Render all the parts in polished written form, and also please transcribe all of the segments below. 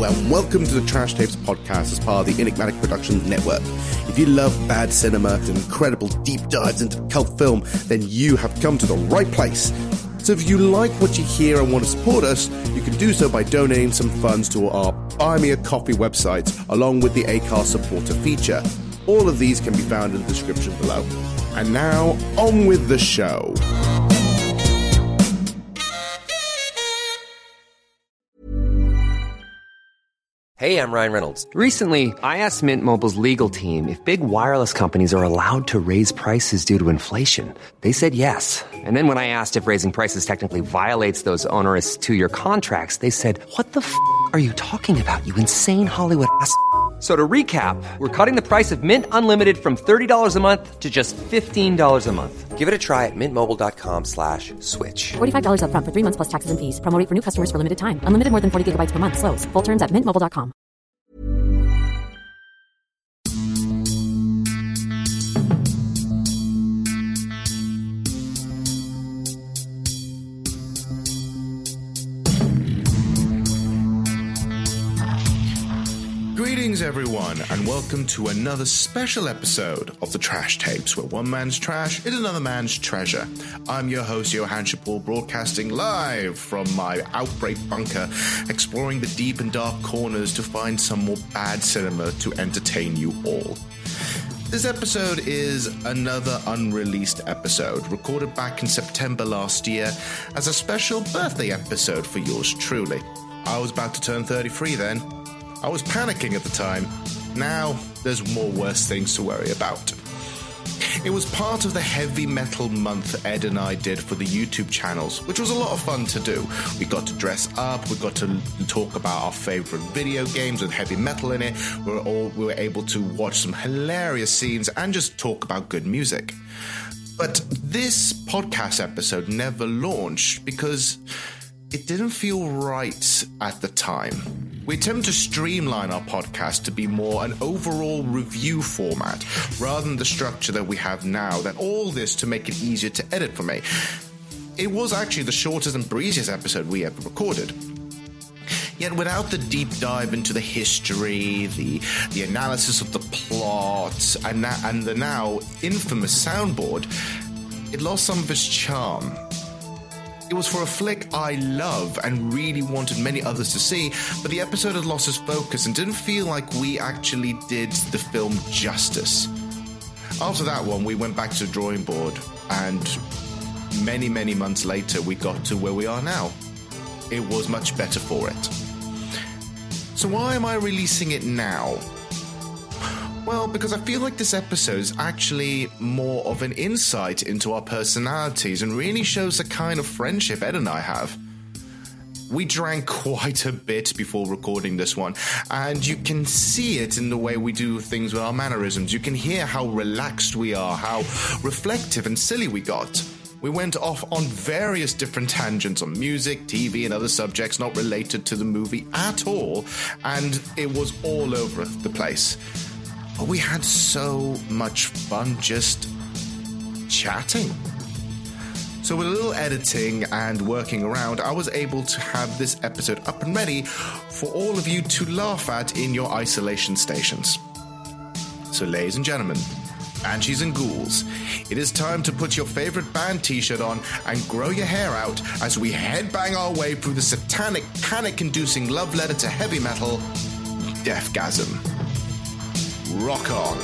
Hello and welcome to the Trash Tapes podcast as part of the Enigmatic Productions Network. If you love bad cinema and incredible deep dives into cult film, then you have come to the right place. So if you like what you hear and want to support us, you can do so by donating some funds to our Buy Me a Coffee website, along with the Acast supporter feature. All of these can be found in the description below. And now, on with the show. Hey, I'm Ryan Reynolds. Recently, I asked Mint Mobile's legal team if big wireless companies are allowed to raise prices due to inflation. They said yes. And then when I asked if raising prices technically violates those onerous two-year contracts, they said, "What the f*** are you talking about, you insane Hollywood ass?" So to recap, we're cutting the price of Mint Unlimited from $30 a month to just $15 a month. Give it a try at mintmobile.com/switch. $45 up front for 3 months plus taxes and fees. Promo rate for new customers for limited time. Unlimited more than 40 gigabytes per month. Slows full terms at mintmobile.com. Greetings everyone, and welcome to another special episode of the Trash Tapes, where one man's trash is another man's treasure. I'm your host, Johan Shapur, broadcasting live from my Outbreak bunker, exploring the deep and dark corners to find some more bad cinema to entertain you all. This episode is another unreleased episode, recorded back in September last year as a special birthday episode for yours truly. I was about to turn 33 then. I was panicking at the time. Now, there's more worse things to worry about. It was part of the heavy metal month Ed and I did for the YouTube channels, which was a lot of fun to do. We got to dress up, we got to talk about our favorite video games with heavy metal in it. We were able to watch some hilarious scenes and just talk about good music. But this podcast episode never launched because it didn't feel right at the time. We attempt to streamline our podcast to be more an overall review format, rather than the structure that we have now, that all this to make it easier to edit for me. It was actually the shortest and breeziest episode we ever recorded. Yet without the deep dive into the history, the analysis of the plot, and the now infamous soundboard, it lost some of its charm. It was for a flick I love and really wanted many others to see, but the episode had lost its focus and didn't feel like we actually did the film justice. After that one, we went back to the drawing board, and many, many months later, we got to where we are now. It was much better for it. So why am I releasing it now? Well, because I feel like this episode is actually more of an insight into our personalities and really shows the kind of friendship Ed and I have. We drank quite a bit before recording this one, and you can see it in the way we do things with our mannerisms. You can hear how relaxed we are, how reflective and silly we got. We went off on various different tangents on music, TV, and other subjects not related to the movie at all, and it was all over the place. But we had so much fun just chatting. So with a little editing and working around, I was able to have this episode up and ready for all of you to laugh at in your isolation stations. So ladies and gentlemen, Banshees and Ghouls, it is time to put your favorite band t-shirt on and grow your hair out as we headbang our way through the satanic, panic-inducing love letter to heavy metal, Deathgasm. Rock on.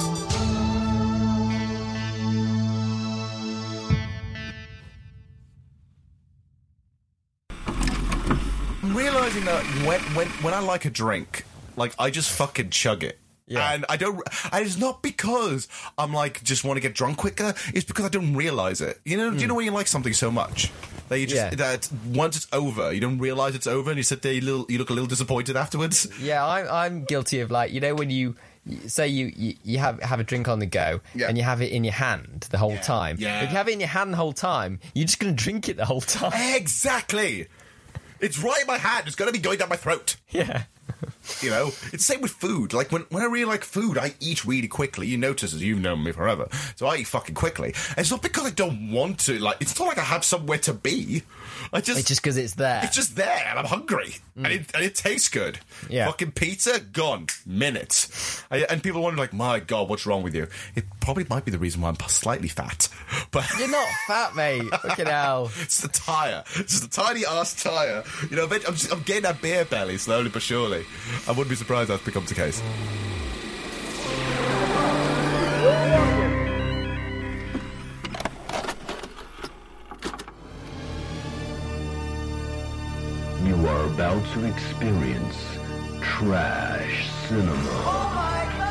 I'm realizing that when I like a drink, like I just fucking chug it. Yeah. And and it's not because I'm like, just want to get drunk quicker. It's because I don't realize it. You know, do you know when you like something so much that you just, that once it's over, you don't realize it's over and you sit there, you look a little disappointed afterwards? Yeah, I'm guilty of, like, you know, when you say you have a drink on the go and you have it in your hand the whole time. Yeah. If you have it in your hand the whole time, you're just going to drink it the whole time. Exactly. It's right in my hand. It's going to be going down my throat. Yeah. You know, it's the same with food. Like, when I really like food, I eat really quickly. You notice, as you've known me forever. So I eat fucking quickly. And it's not because I don't want to. Like, it's not like I have somewhere to be. It's just because it's there. It's just there, and I'm hungry. And it tastes good. Yeah. Fucking pizza, gone. Minutes. And people wonder, like, my God, what's wrong with you? It probably might be the reason why I'm slightly fat. But You're not fat, mate. Fucking hell. It's the tyre. It's the tiny ass tyre. You know, I'm getting that beer belly slowly but surely. I wouldn't be surprised if that becomes the case. You are about to experience trash cinema.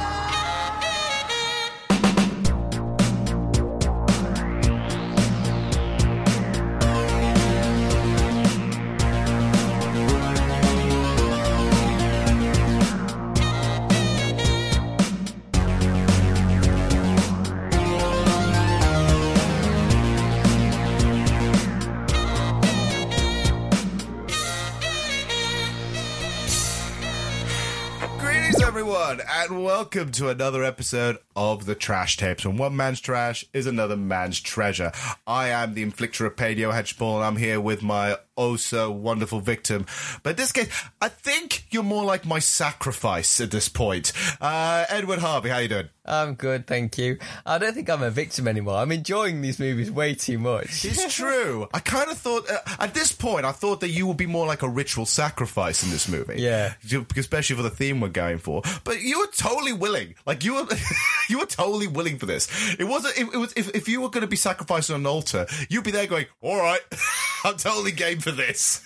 And welcome to another episode of The Trash Tapes, when one man's trash is another man's treasure. I am the inflictor of pain, Yo Henchball, and I'm here with my oh-so-wonderful victim. But in this case, I think you're more like my sacrifice at this point. Edward Harvey, how you doing? I'm good, thank you. I don't think I'm a victim anymore. I'm enjoying these movies way too much. It's true. I kind of thought, at this point, I thought that you would be more like a ritual sacrifice in this movie. Yeah. Especially for the theme we're going for. But you were totally willing. Like, you were totally willing for this. It wasn't, it was, if you were going to be sacrificed on an altar, you'd be there going, all right, I'm totally game for this.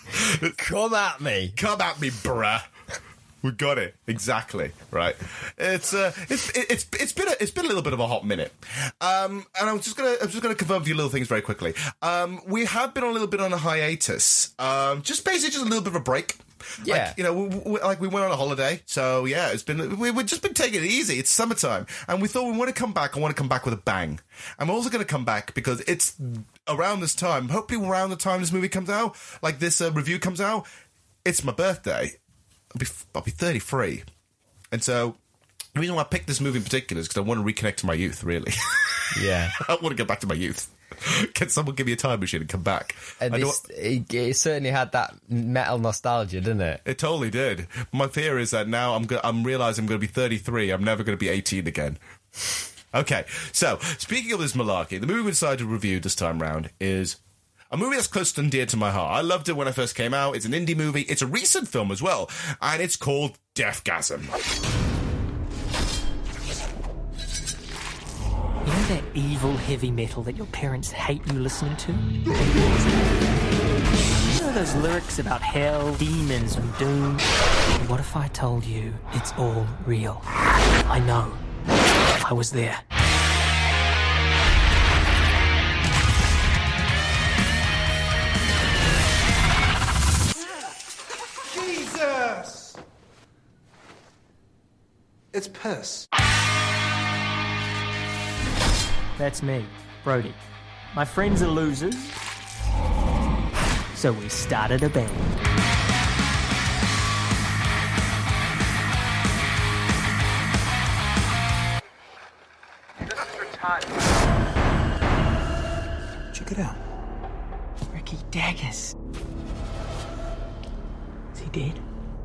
Come at me. Come at me, bruh. We got it exactly right. It's been a little bit of a hot minute, and I'm just gonna confirm a few little things very quickly. We have been a little bit on a hiatus, just a little bit of a break. Yeah, like, you know, we went on a holiday, so yeah, we've just been taking it easy. It's summertime, and we thought we want to come back. I want to come back with a bang. I'm also going to come back because it's around this time, hopefully around the time this movie comes out, like this review comes out. It's my birthday. I'll be 33. And so the reason why I picked this movie in particular is because I want to reconnect to my youth, really. Yeah. I want to get back to my youth. Can someone give me a time machine and come back? And it certainly had that metal nostalgia, didn't it? It totally did. My fear is that now I'm realising I'm going to be 33. I'm never going to be 18 again. Okay, so speaking of this malarkey, the movie we decided to review this time round is a movie that's close and dear to my heart. I loved it when it first came out. It's an indie movie. It's a recent film as well. And it's called Deathgasm. You know that evil heavy metal that your parents hate you listening to? You know those lyrics about hell, demons, and doom? What if I told you it's all real? I know. I was there. Jesus! It's piss. That's me, Brody. My friends are losers, so we started a band. This is retarded. Check it out. Ricky Daggers. Is he dead?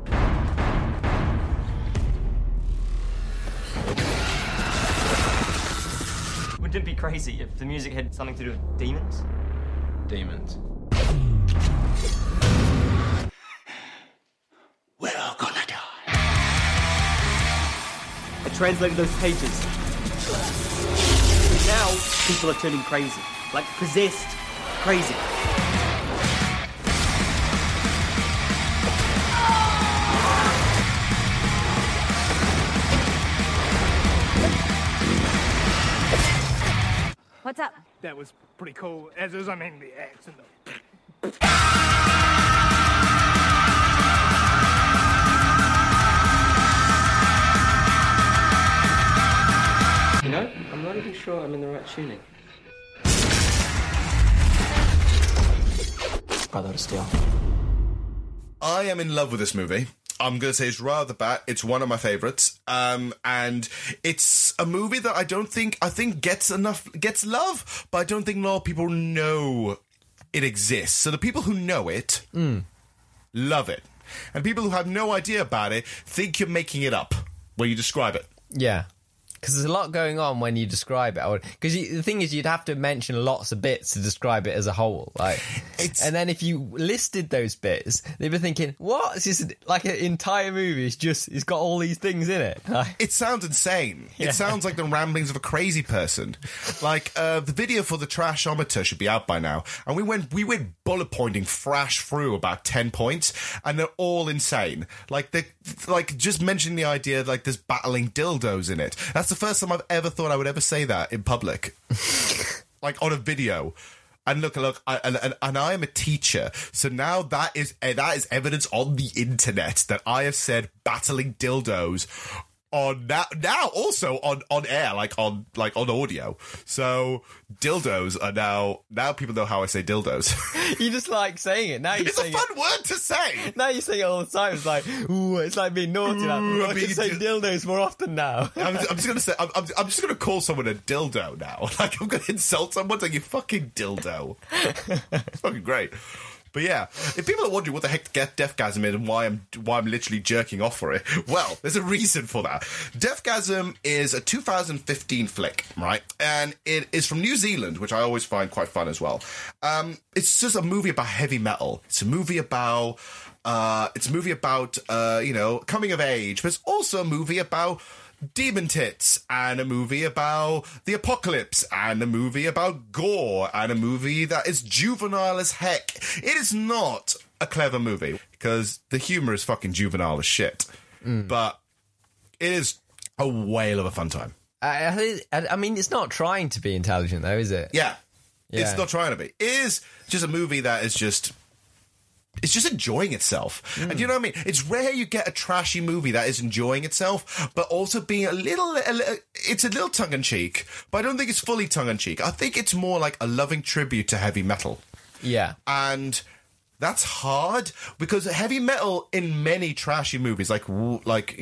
Wouldn't it be crazy if the music had something to do with demons? Demons. We're all gonna die. I translated those pages. Now, people are turning crazy. Like possessed crazy. What's up? That was pretty cool, as is, I mean, the axe and the... You know, I'm not even sure I'm in the right tuning. Brother to steal. I am in love with this movie. I'm going to say it's right off the bat. It's one of my favorites. And it's a movie that I think gets love, but I don't think a lot of people know it exists. So the people who know it love it. And people who have no idea about it think you're making it up when you describe it. Yeah. Because there's a lot going on when you describe it. Because the thing is, you'd have to mention lots of bits to describe it as a whole. And then if you listed those bits, they'd be thinking, what? It's just like an entire movie. It's got all these things in it. It sounds insane. Yeah. It sounds like the ramblings of a crazy person. The video for the Trashometer should be out by now. And we went bullet pointing thrash through about 10 points, and they're all insane. Just mentioning the idea, there's battling dildos in it. That's the first time I've ever thought I would ever say that in public. On a video. And look, I am a teacher, so now that is evidence on the internet that I have said battling dildos on now also on air, on audio. So dildos are now people know how I say dildos. You just like saying it now. It's a fun word to say. Now you say it all the time. It's like, ooh, it's like being naughty. I can say dildos more often now. I'm just gonna say I'm just gonna call someone a dildo now. I'm gonna insult someone saying you fucking dildo. It's fucking great. But yeah, if people are wondering what the heck Deathgasm is and why I'm literally jerking off for it, well, there's a reason for that. Deathgasm is a 2015 flick, right? And it is from New Zealand, which I always find quite fun as well. It's just a movie about heavy metal. It's a movie about coming of age, but it's also a movie about demon tits, and a movie about the apocalypse, and a movie about gore, and a movie that is juvenile as heck. It is not a clever movie, because the humour is fucking juvenile as shit. But it is a whale of a fun time. I mean, it's not trying to be intelligent, though, is it? Yeah. It's not trying to be. It is just a movie that is just... It's just enjoying itself. And you know what I mean? It's rare you get a trashy movie that is enjoying itself, but also being it's a little tongue-in-cheek, but I don't think it's fully tongue-in-cheek. I think it's more like a loving tribute to heavy metal. Yeah. And that's hard, because heavy metal in many trashy movies, didn't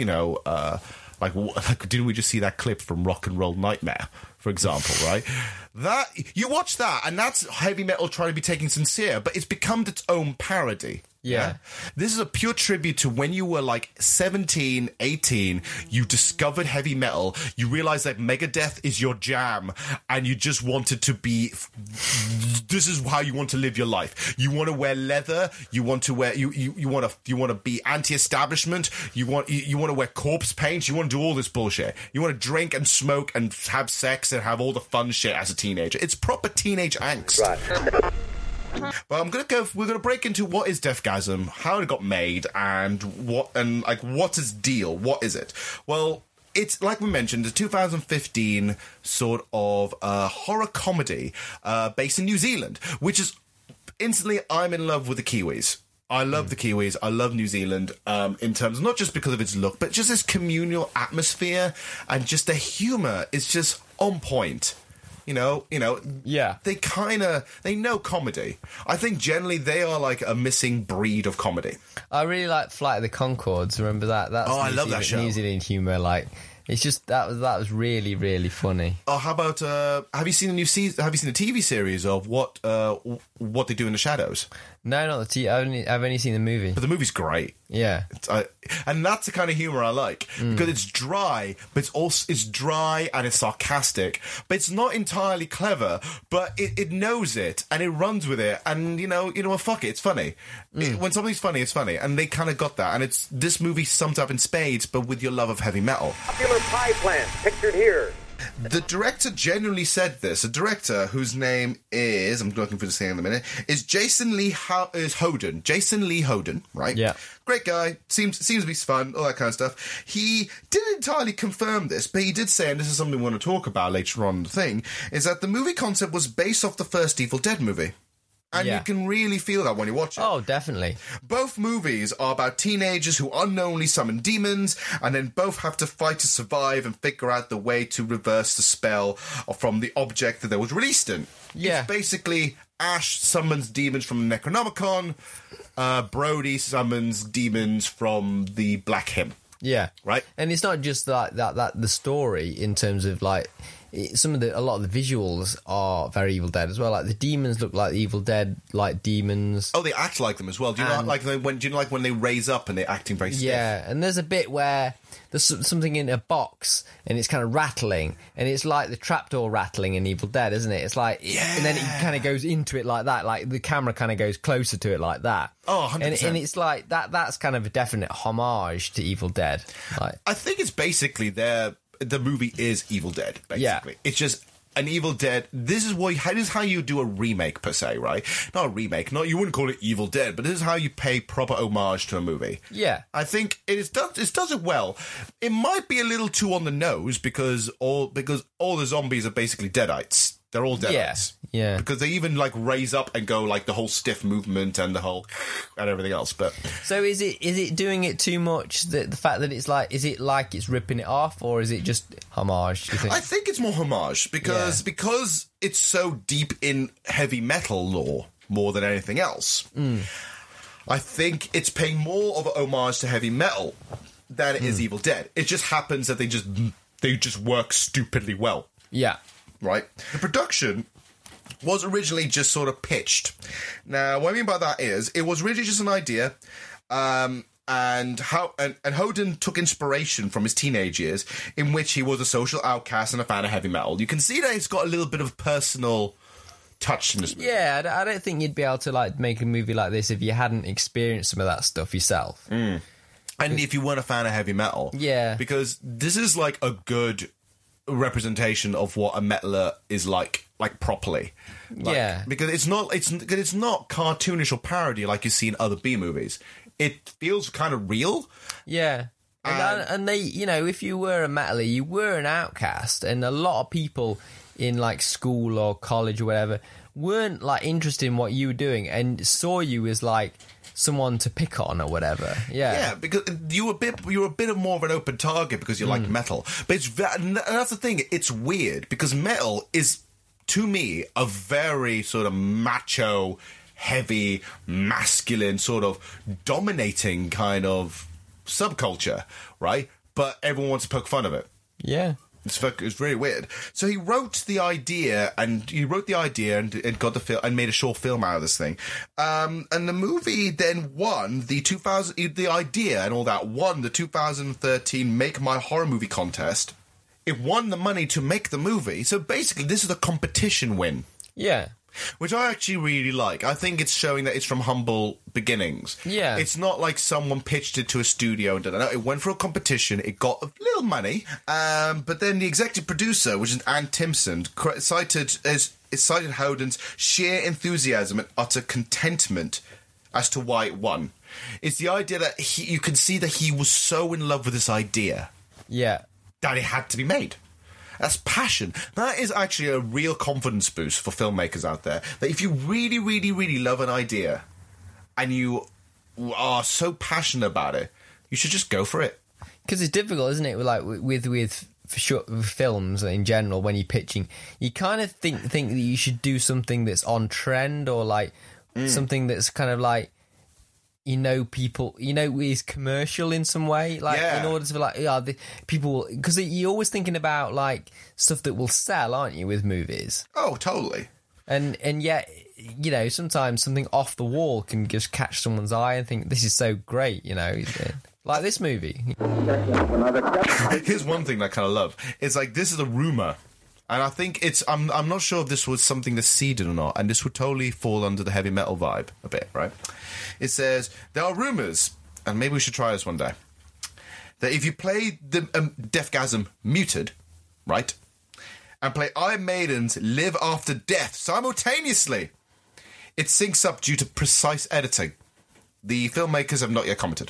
we just see that clip from Rock and Roll Nightmare, for example, right? That you watch that, and that's heavy metal trying to be taken sincere, but it's become its own parody. Yeah. This is a pure tribute to when you were 17, 18, you discovered heavy metal, you realized that Megadeth is your jam, and you just wanted to be... This is how you want to live your life. You want to wear leather, you want to wear... You want to be anti-establishment, you want to wear corpse paint, you want to do all this bullshit. You want to drink and smoke and have sex and have all the fun shit as a teenager. It's proper teenage angst. Right. But we're gonna break into what is Deathgasm, how it got made, and what's its deal? What is it? Well, it's, like we mentioned, a 2015 sort of horror comedy based in New Zealand, which is instantly, I'm in love with the Kiwis. I love the Kiwis. I love New Zealand in terms, not just because of its look, but just its communal atmosphere, and just the humour is just on point. Yeah. They know comedy. I think generally they are a missing breed of comedy. I really like Flight of the Conchords. Remember that? I love that show. New Zealand humour, it's just that was really, really funny. Oh, how about have you seen the new season? Have you seen the TV series of what they do in the shadows? No, not the TV. I've only seen the movie. But the movie's great. Yeah, and that's the kind of humour I like, because it's dry, but it's dry and it's sarcastic, but it's not entirely clever. But it knows it and it runs with it, and you know what? Fuck it, it's funny. When something's funny, it's funny, and they kind of got that. And this movie summed up in spades, but with your love of heavy metal. Popular pie plant pictured here. The director genuinely said this. A director whose name is, I'm looking for this thing in a minute, is Jason Lee Hoden. Jason Lee Hoden, right? Yeah. Great guy. Seems to be fun, all that kind of stuff. He didn't entirely confirm this, but he did say, and this is something we want to talk about later on in the thing, is that the movie concept was based off the first Evil Dead movie. And you can really feel that when you watch it. Oh, definitely. Both movies are about teenagers who unknowingly summon demons, and then both have to fight to survive and figure out the way to reverse the spell from the object that they was released in. Yeah. It's basically Ash summons demons from the Necronomicon. Brody summons demons from the Black Hymn. Yeah, right. And it's not just like that. The story, in terms of like a lot of the visuals are very Evil Dead as well. Like the demons look like Evil Dead, like demons. Oh, they act like them as well. Do you not like when they raise up and they're acting very stiff? Yeah, and there's a bit where there's something in a box and it's kind of rattling, and it's like the trapdoor rattling in Evil Dead, isn't it? It's like, and then it kind of goes into it like that, like the camera kind of goes closer to it like that. Oh, 100%. And it's like that's kind of a definite homage to Evil Dead. Like, I think it's basically the movie is Evil Dead, basically. Yeah. It's just an Evil Dead. This is how you do a remake, per se, right? Not a remake. You wouldn't call it Evil Dead, but this is how you pay proper homage to a movie. Yeah. I think it does it well. It might be a little too on the nose because all the zombies are basically Deadites. They're all Deadites. Yeah. Because they even like raise up and go like the whole stiff movement and the whole and everything else. But so is it doing it too much? The fact that it's like, is it like it's ripping it off, or is it just homage? Do you think? I think it's more homage because it's so deep in heavy metal lore more than anything else. I think it's paying more of an homage to heavy metal than it is Evil Dead. It just happens that they just work stupidly well. Yeah. Right? The production was originally just sort of pitched. Now, what I mean by that is, it was really just an idea, and Hoden took inspiration from his teenage years, in which he was a social outcast and a fan of heavy metal. You can see that it's got a little bit of personal touch in this movie. Yeah, I don't think you'd be able to like make a movie like this if you hadn't experienced some of that stuff yourself. And if you weren't a fan of heavy metal. Yeah. Because this is like a good representation of what a metaler is like properly. Yeah. Because it's not cartoonish or parody like you see in other B movies. It feels kind of real. Yeah. And they, you know, if you were a metaler, you were an outcast, and a lot of people in like school or college or whatever weren't like interested in what you were doing and saw you as like someone to pick on or whatever. Yeah, because you were a bit of more of an open target because you like metal. But that's the thing. It's weird because metal is, to me, a very sort of macho, heavy, masculine, sort of dominating kind of subculture, right? But everyone wants to poke fun of it. Yeah. It's very weird. So he wrote the idea and got the film and made a short film out of this thing. And the movie then won the idea and all that won the 2013 Make My Horror Movie contest. It won the money to make the movie. So basically, this is a competition win. Yeah. Which I actually really like. I think it's showing that it's from humble beginnings. Yeah. It's not like someone pitched it to a studio and did it. It went for a competition. It got a little money. But then the executive producer, which is Ann Timpson, cited Hoden's sheer enthusiasm and utter contentment as to why it won. It's the idea that you can see that he was so in love with this idea. Yeah. That it had to be made. That's passion. That is actually a real confidence boost for filmmakers out there. That if you really, really, really love an idea and you are so passionate about it, you should just go for it. Because it's difficult, isn't it? Like with films in general, when you're pitching, you kind of think that you should do something that's on trend or like something that's kind of like, people, is commercial in some way, like in order to like, the people, because you're always thinking about like stuff that will sell, aren't you, with movies? Oh, totally. And yet, sometimes something off the wall can just catch someone's eye and think this is so great, like this movie. Here's one thing I kind of love. It's like, this is a rumor. And I think I'm not sure if this was something that's seeded or not, and this would totally fall under the heavy metal vibe a bit, right? It says, there are rumours, and maybe we should try this one day, that if you play the Deathgasm Muted, right, and play Iron Maiden's Live After Death simultaneously, it syncs up due to precise editing. The filmmakers have not yet commented.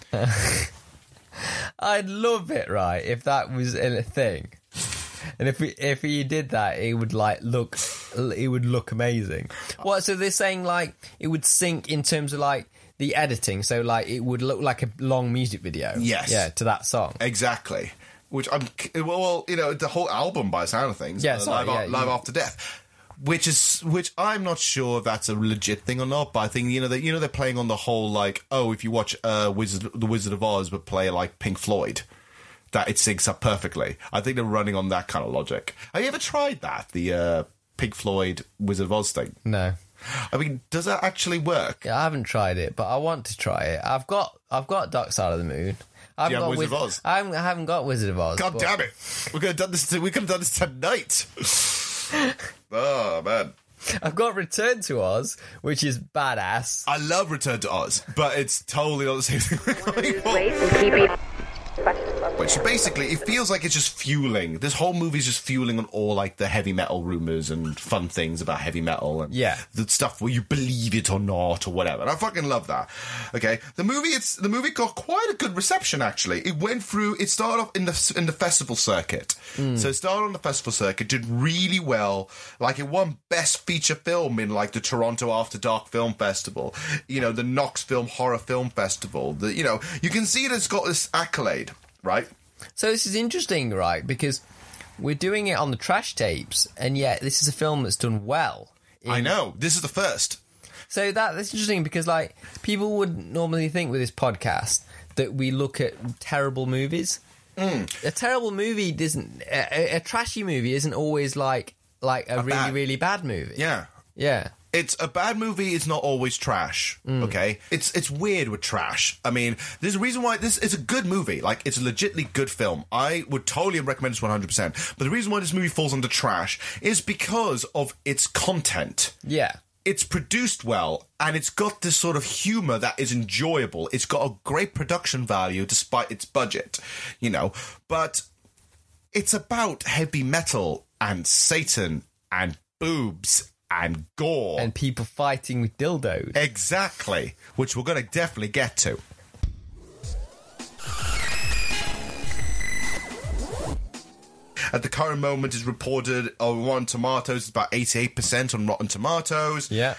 I'd love it, right, if that was a thing. And if he did that, it would look amazing. What? So they're saying like it would sync in terms of like the editing, so like it would look like a long music video. Yes, yeah, to that song exactly. Which the whole album by the sound of things. Yeah, Live After Death. Which I'm not sure if that's a legit thing or not, but I think they're playing on the whole like, oh, if you watch the Wizard of Oz but play like Pink Floyd, that it syncs up perfectly. I think they're running on that kind of logic. Have you ever tried that, the Pink Floyd Wizard of Oz thing? No. I mean, does that actually work? Yeah, I haven't tried it, but I want to try it. I've got Dark Side of the Moon. Do you have Wizard of Oz? I haven't got Wizard of Oz. God damn it! We could have done this tonight. Oh man. I've got Return to Oz, which is badass. I love Return to Oz, but it's totally not the same thing we're going for. So basically, it feels like it's just fueling. This whole movie is just fueling on all like the heavy metal rumors and fun things about heavy metal and the stuff where you believe it or not or whatever. And I fucking love that. Okay, the movie got quite a good reception actually. It started off in the festival circuit. So it started on the festival circuit, did really well. Like it won Best Feature Film in like the Toronto After Dark Film Festival. The Knox Film Horror Film Festival. You can see that it's got this accolade. Right. So this is interesting, right? Because we're doing it on the trash tapes, and yet this is a film that's done well. I know. This is the first. So that's interesting because, like, people would normally think with this podcast that we look at terrible movies. A terrible movie isn't... A trashy movie isn't always like a really, really bad movie. Yeah. Yeah. It's a bad movie is not always trash, okay? It's weird with trash. I mean, there's a reason why this is a good movie. Like, it's a legitimately good film. I would totally recommend this 100%. But the reason why this movie falls under trash is because of its content. Yeah. It's produced well, and it's got this sort of humour that is enjoyable. It's got a great production value despite its budget, But it's about heavy metal and Satan and boobs and gore. And people fighting with dildos. Exactly. Which we're going to definitely get to. At the current moment is reported on Rotten Tomatoes, it's about 88% on Rotten Tomatoes. Yeah.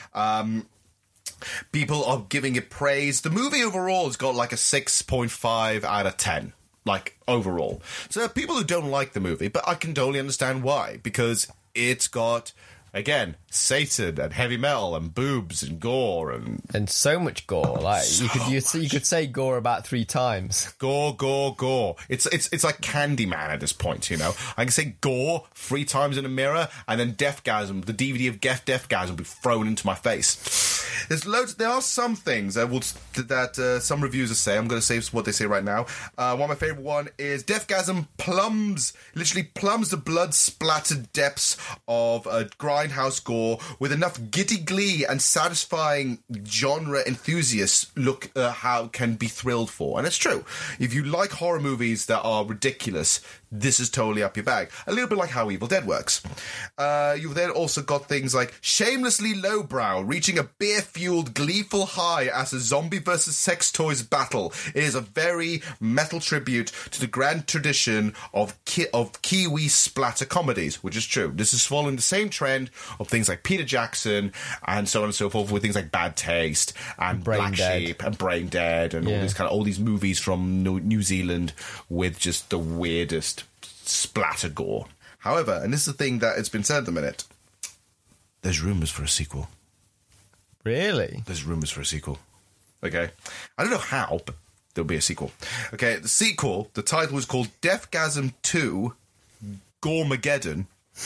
People are giving it praise. The movie overall has got like a 6.5 out of 10. Like, overall. So there are people who don't like the movie, but I can totally understand why. Because it's got... Again, Satan and heavy metal and boobs and gore and so much gore. Like you could say gore about 3 times. Gore. It's like Candyman at this point, I can say gore 3 times in a mirror, and then Deathgasm, the DVD of Deathgasm, will be thrown into my face. There are some things that some reviewers say. I'm going to say what they say right now. One of my favorite one is Deathgasm literally plumbs the blood splattered depths of a grindhouse gore with enough giddy glee and satisfying genre enthusiasts how can be thrilled for. And it's true. If you like horror movies that are ridiculous, this is totally up your bag. A little bit like how Evil Dead works. You've then also got things like shamelessly lowbrow, reaching a beer-fueled gleeful high as a zombie versus sex toys battle. It is a very metal tribute to the grand tradition of Kiwi splatter comedies, which is true. This is following the same trend of things like Peter Jackson and so on and so forth, with things like Bad Taste and Black Sheep and Brain Dead and all these movies from New Zealand with just the weirdest splatter gore. However, and this is the thing that it's been said at the minute, there's rumours for a sequel. Really? There's rumours for a sequel. Okay. I don't know how, but there'll be a sequel. Okay, the sequel, the title was called Deathgasm 2 Goremageddon.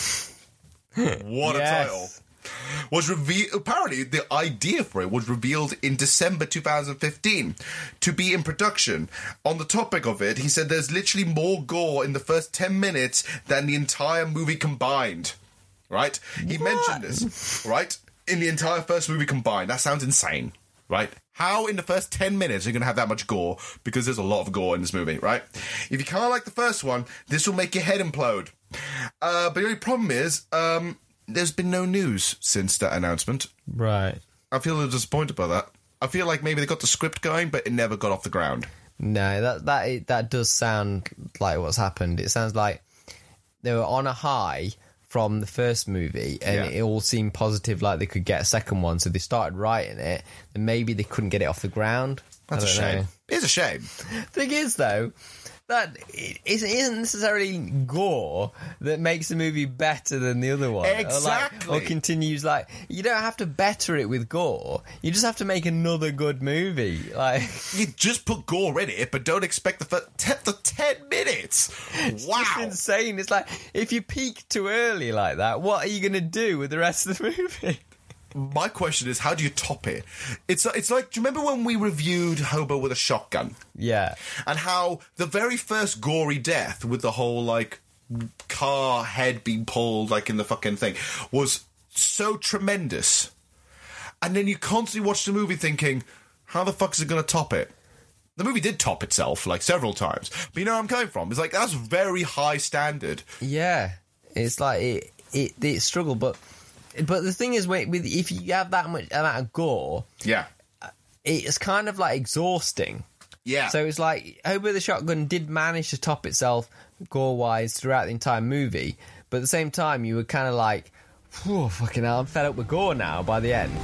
What a title. Was revealed. Apparently, the idea for it was revealed in December 2015 to be in production. On the topic of it, he said there's literally more gore in the first 10 minutes than the entire movie combined. Right? He mentioned this. Right? In the entire first movie combined. That sounds insane. Right? How in the first 10 minutes are you going to have that much gore? Because there's a lot of gore in this movie, right? If you can't like the first one, this will make your head implode. But the only problem is, there's been no news since that announcement. Right. I feel a little disappointed by that. I feel like maybe they got the script going, but it never got off the ground. No, that does sound like what's happened. It sounds like they were on a high from the first movie, and it all seemed positive, like they could get a second one, so they started writing it, and maybe they couldn't get it off the ground. That's a shame. It is a shame. Thing is, though, that it isn't necessarily gore that makes the movie better than the other one. Exactly. Or continues, like, you don't have to better it with gore. You just have to make another good movie. Like, you just put gore in it, but don't expect the 10 minutes. Wow. It's insane. It's like, if you peak too early like that, what are you going to do with the rest of the movie? My question is, how do you top it? It's like, do you remember when we reviewed Hobo with a Shotgun? Yeah. And how the very first gory death with the whole, like, car head being pulled, like, in the fucking thing, was so tremendous. And then you constantly watch the movie thinking, how the fuck is it going to top it? The movie did top itself, like, several times. But you know where I'm coming from? It's like, that's very high standard. Yeah. It's like, it struggled, but the thing is, if you have that much amount of gore, yeah, it's kind of like exhausting. Yeah. So it's like Hobo the Shotgun did manage to top itself gore-wise throughout the entire movie, but at the same time, you were kind of like, "Whew, fucking hell, I'm fed up with gore now." By the end.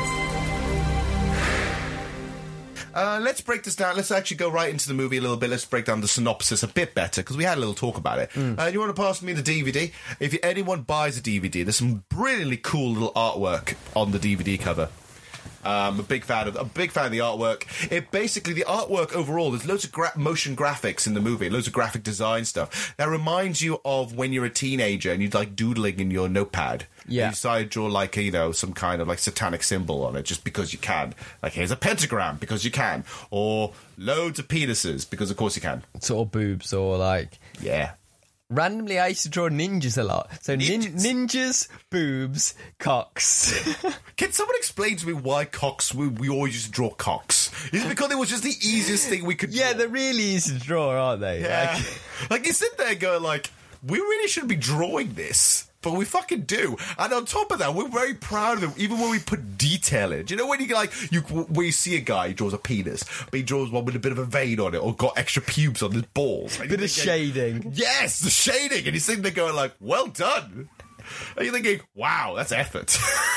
Let's break this down. Let's actually go right into the movie a little bit. Let's break down the synopsis a bit better, because we had a little talk about it. You want to pass me the DVD? If anyone buys a DVD, there's some brilliantly cool little artwork on the DVD cover. I'm a big fan of the artwork. It basically, the artwork overall, there's loads of motion graphics in the movie, loads of graphic design stuff that reminds you of when you're a teenager and you're like doodling in your notepad. Yeah. You decide to draw like, you know, some kind of like satanic symbol on it just because you can. Like, here's a pentagram because you can. Or loads of penises because of course you can. Sort of boobs or like... Yeah. Randomly, I used to draw ninjas a lot. So ninjas, boobs, cocks. Can someone explain to me why cocks, we always used to draw cocks? Is it because it was just the easiest thing we could draw? Yeah, they're really easy to draw, aren't they? Yeah. Like you sit there going like, we really shouldn't be drawing this. But we fucking do. And on top of that, we're very proud of them, even when we put detail in. Do you know when when you see a guy, he draws a penis, but he draws one with a bit of a vein on it, or got extra pubes on his balls. Bit of shading. Yes, the shading. And he's sitting there going like, well done. And you're thinking, wow, that's effort.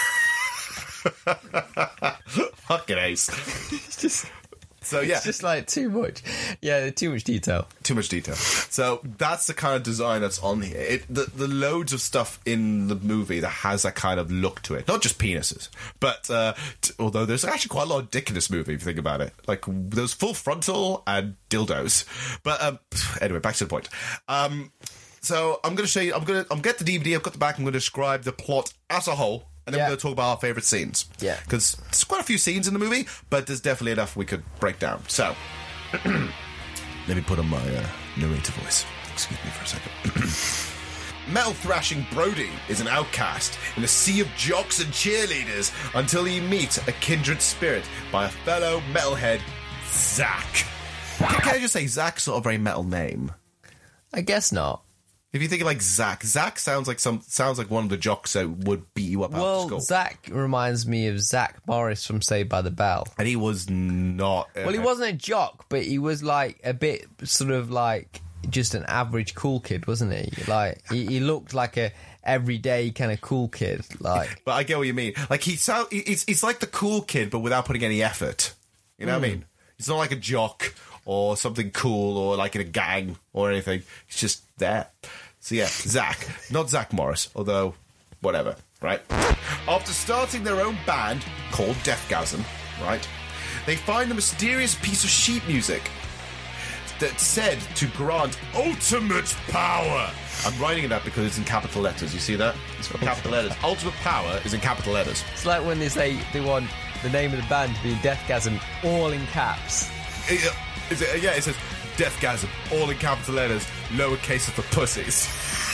Fucking ace. It's just... So, yeah. It's just like too much. Yeah, too much detail. Too much detail. So that's the kind of design that's on here. The loads of stuff in the movie that has that kind of look to it. Not just penises. But, although there's actually quite a lot of dick in this movie, if you think about it. Like, there's full frontal and dildos. But, anyway, back to the point. So I'm going to show you, I'm going to get the DVD, I've got the back, I'm going to describe the plot as a whole. And then we're going to talk about our favourite scenes. Yeah. Because there's quite a few scenes in the movie, but there's definitely enough we could break down. So, let me put on my narrator voice. Excuse me for a second. Metal thrashing Brody is an outcast in a sea of jocks and cheerleaders until he meets a kindred spirit by a fellow metalhead, Zack. Can I just say, Zack's not a very metal name? I guess not. If you think of like Zack sounds like one of the jocks that would beat you up after school. Well, Zack reminds me of Zach Morris from Saved by the Bell. And he was not... Well, he wasn't a jock, but he was like a bit sort of like just an average cool kid, wasn't he? Like, he looked like a everyday kind of cool kid. Like, but I get what you mean. Like, it's like the cool kid, but without putting any effort. You know what I mean? It's not like a jock or something cool or like in a gang or anything. It's just there. So yeah, Zack. Not Zach Morris, although, whatever, right? After starting their own band, called Deathgasm, right, they find a mysterious piece of sheet music that's said to grant ultimate power. I'm writing it up because it's in capital letters. You see that? It's got capital letters. Ultimate power is in capital letters. It's like when they say they want the name of the band to be Deathgasm, all in caps. It says Deathgasm, all in capital letters, lowercase for pussies.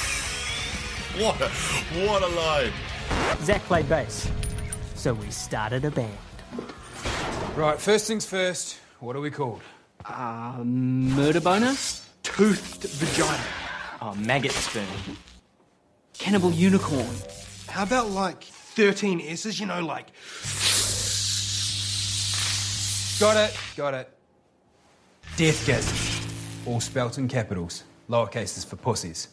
What a line. Zach played bass, so we started a band. Right, first things first, what are we called? Murder boner? Toothed vagina. Oh, maggot spoon. Cannibal unicorn. How about like 13 S's, you know, like... Got it. Deathgasm. All spelt in capitals. Lowercases for pussies.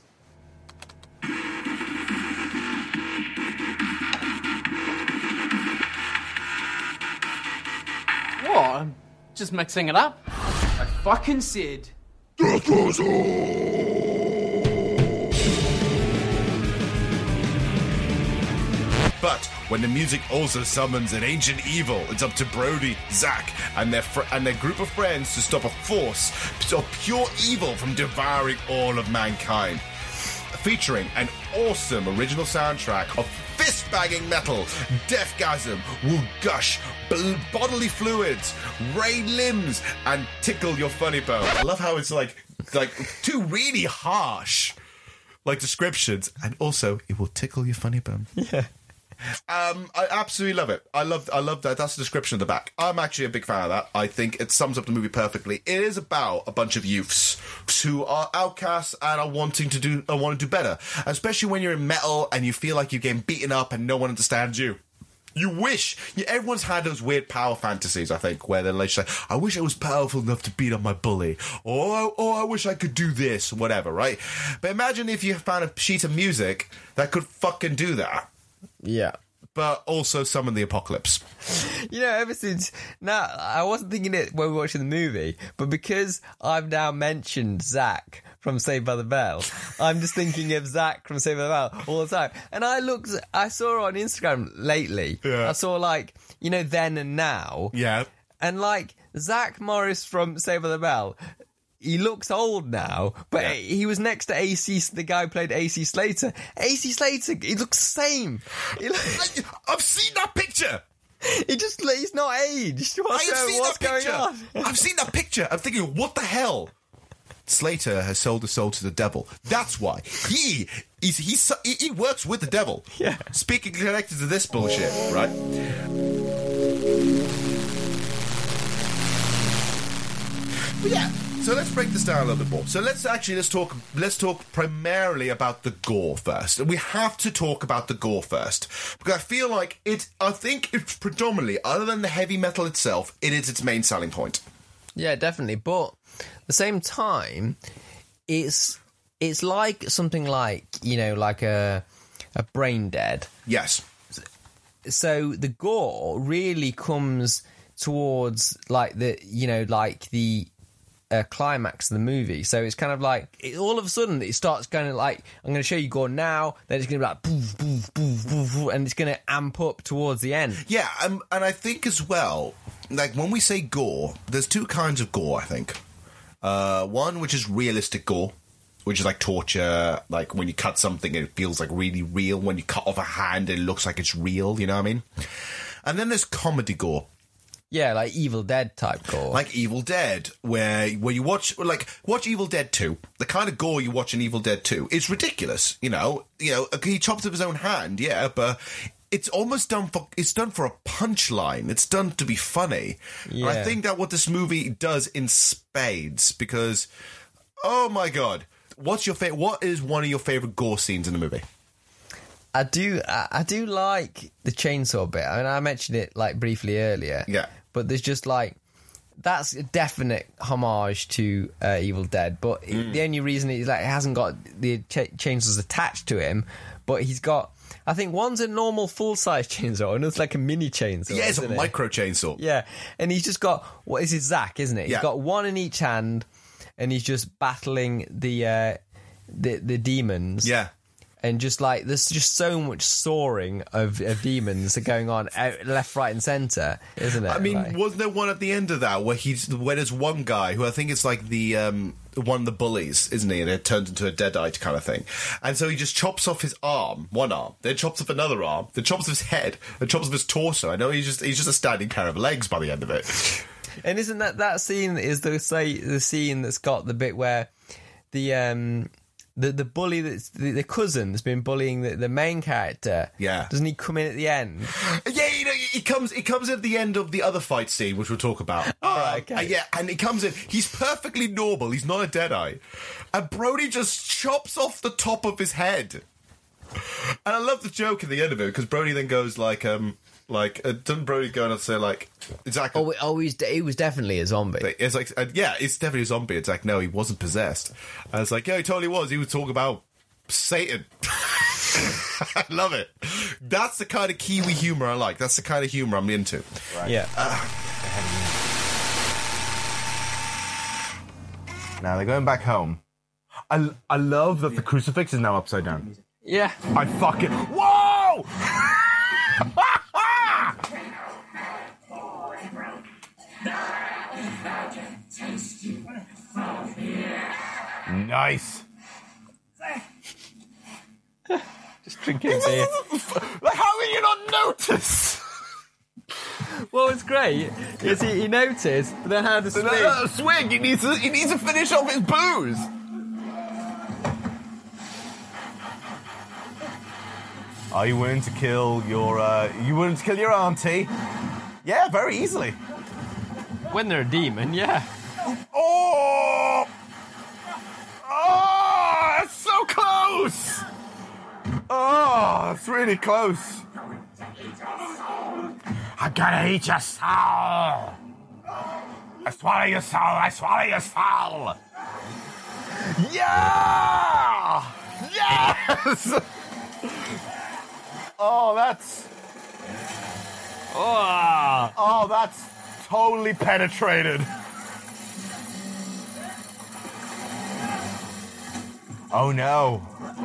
What? I'm just mixing it up. I fucking said But when the music also summons an ancient evil, it's up to Brody, Zack, and their group of friends to stop a force of pure evil from devouring all of mankind. Featuring an awesome original soundtrack of fist-banging metal, deathgasm, will gush, bodily fluids, rain limbs, and tickle your funny bone. I love how it's like two really harsh descriptions, and also it will tickle your funny bone. Yeah. I absolutely love it. I love that. That's the description of the back. I'm actually a big fan of that. I think it sums up the movie perfectly. It is about a bunch of youths who are outcasts and are want to do better. Especially when you're in metal and you feel like you're getting beaten up and no one understands you. You wish. Everyone's had those weird power fantasies, I think, where they're like, I wish I was powerful enough to beat up my bully. Or I wish I could do this, whatever, right? But imagine if you found a sheet of music that could fucking do that. Yeah. But also summon the apocalypse. Ever since... Now, I wasn't thinking it when we were watching the movie, but because I've now mentioned Zack from Saved by the Bell, I'm just thinking of Zack from Saved by the Bell all the time. And I saw on Instagram lately, I saw Then and Now. Yeah. And Zack Morris from Saved by the Bell... He looks old now, but he was next to the guy who played AC Slater. AC Slater, he looks the same. I've seen that picture. He's not aged. What's going on? I've seen that picture. I'm thinking, what the hell? Slater has sold his soul to the devil. That's why. He works with the devil. Yeah. Speaking connected to this bullshit, right? But yeah. So let's break this down a little bit more. So let's talk primarily about the gore first. And we have to talk about the gore first. Because I feel like I think it's predominantly, other than the heavy metal itself, it is its main selling point. Yeah, definitely. But at the same time, it's like something like a Brain Dead. Yes. So the gore really comes towards the climax of the movie. So it's kind of all of a sudden it starts going I'm going to show you gore now, then it's going to be boof, boof, boof, boof, boof, and it's going to amp up towards the end. Yeah, and I think as well, when we say gore, there's two kinds of gore, I think. One which is realistic gore, which is like torture, like when you cut something it feels really real. When you cut off a hand it looks like it's real, you know what I mean? And then there's comedy gore. Yeah, like Evil Dead type gore. Like Evil Dead, where you watch Evil Dead 2. The kind of gore you watch in Evil Dead 2, it's ridiculous, he chops off his own hand, yeah, but it's almost done for a punchline. It's done to be funny. Yeah. And I think that what this movie does in spades, because, oh my God, what is one of your favorite gore scenes in the movie? I do like the chainsaw bit. I mean, I mentioned it briefly earlier. Yeah. But there's just that's a definite homage to Evil Dead. But the only reason is it hasn't got the chainsaws attached to him, but he's got. I think one's a normal full-size chainsaw, and it's like a mini chainsaw. Yeah, it's a micro chainsaw. Yeah, and he's just got what is it, Zack, isn't it? He's got one in each hand, and he's just battling the demons. Yeah. And just there's just so much soaring of demons going on left, right, and centre, isn't it? I mean, wasn't there one at the end of that where there's one guy who I think it's the one of the bullies, isn't he? And it turns into a Deadite kind of thing. And so he just chops off his one arm, then chops off another arm, then chops off his head, then chops off his torso. I know he's just a standing pair of legs by the end of it. And isn't that scene is the scene that's got the bit where the bully, the cousin that's been bullying the main character. Yeah. Doesn't he come in at the end? Yeah, he comes at the end of the other fight scene, which we'll talk about. Right, okay. Yeah, and he comes in. He's perfectly normal. He's not a Deadeye. And Brody just chops off the top of his head. And I love the joke at the end of it, because Brody then goes doesn't Brody go and say exactly? He was definitely a zombie. It's it's definitely a zombie. It's no, he wasn't possessed. And it's yeah, he totally was. He was talking about Satan. I love it. That's the kind of Kiwi humor I like. That's the kind of humor I'm into. Right. Yeah. Now they're going back home. I love that the crucifix is now upside down. Yeah. I fucking... Whoa! Nice. Just drinking beer. Like, how did you not notice? What was great is he noticed, but then had a swig. Swig. He needs to finish off his booze. Are you willing to kill your? You willing to kill your auntie? Yeah, very easily. When they're a demon, yeah. Oh! Oh! That's so close. Oh, that's really close. I'm gonna eat your soul. I swallow your soul. I swallow your soul. Yeah! Yes! Oh, that's... Oh, that's totally penetrated. Oh, no.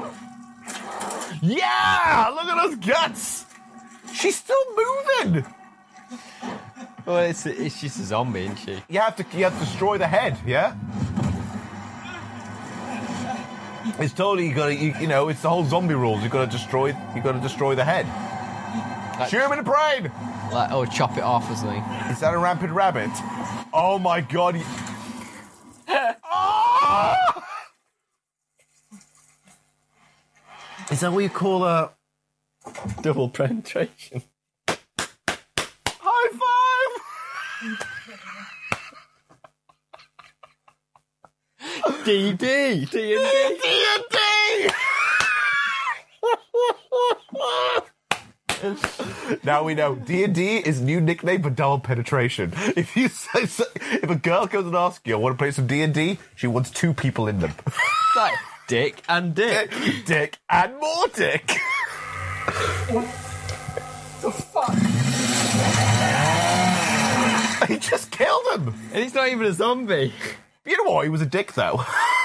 Yeah! Look at those guts! She's still moving! Well, it's just a zombie, isn't she? You have to destroy the head, yeah? It's totally you know, it's the whole zombie rules. You gotta destroy the head. Shoot him in the brain! Like, chop it off or something. Is that a rampant rabbit? Oh my god. Oh! Is that what you call a double penetration? High five! D&D! Now we know D&D is a new nickname for double penetration. If a girl comes and asks you, I want to play some D&D, she wants two people in them. Like dick and dick. Dick and more dick. What the fuck? He just killed him. And he's not even a zombie. You know what? He was a dick, though.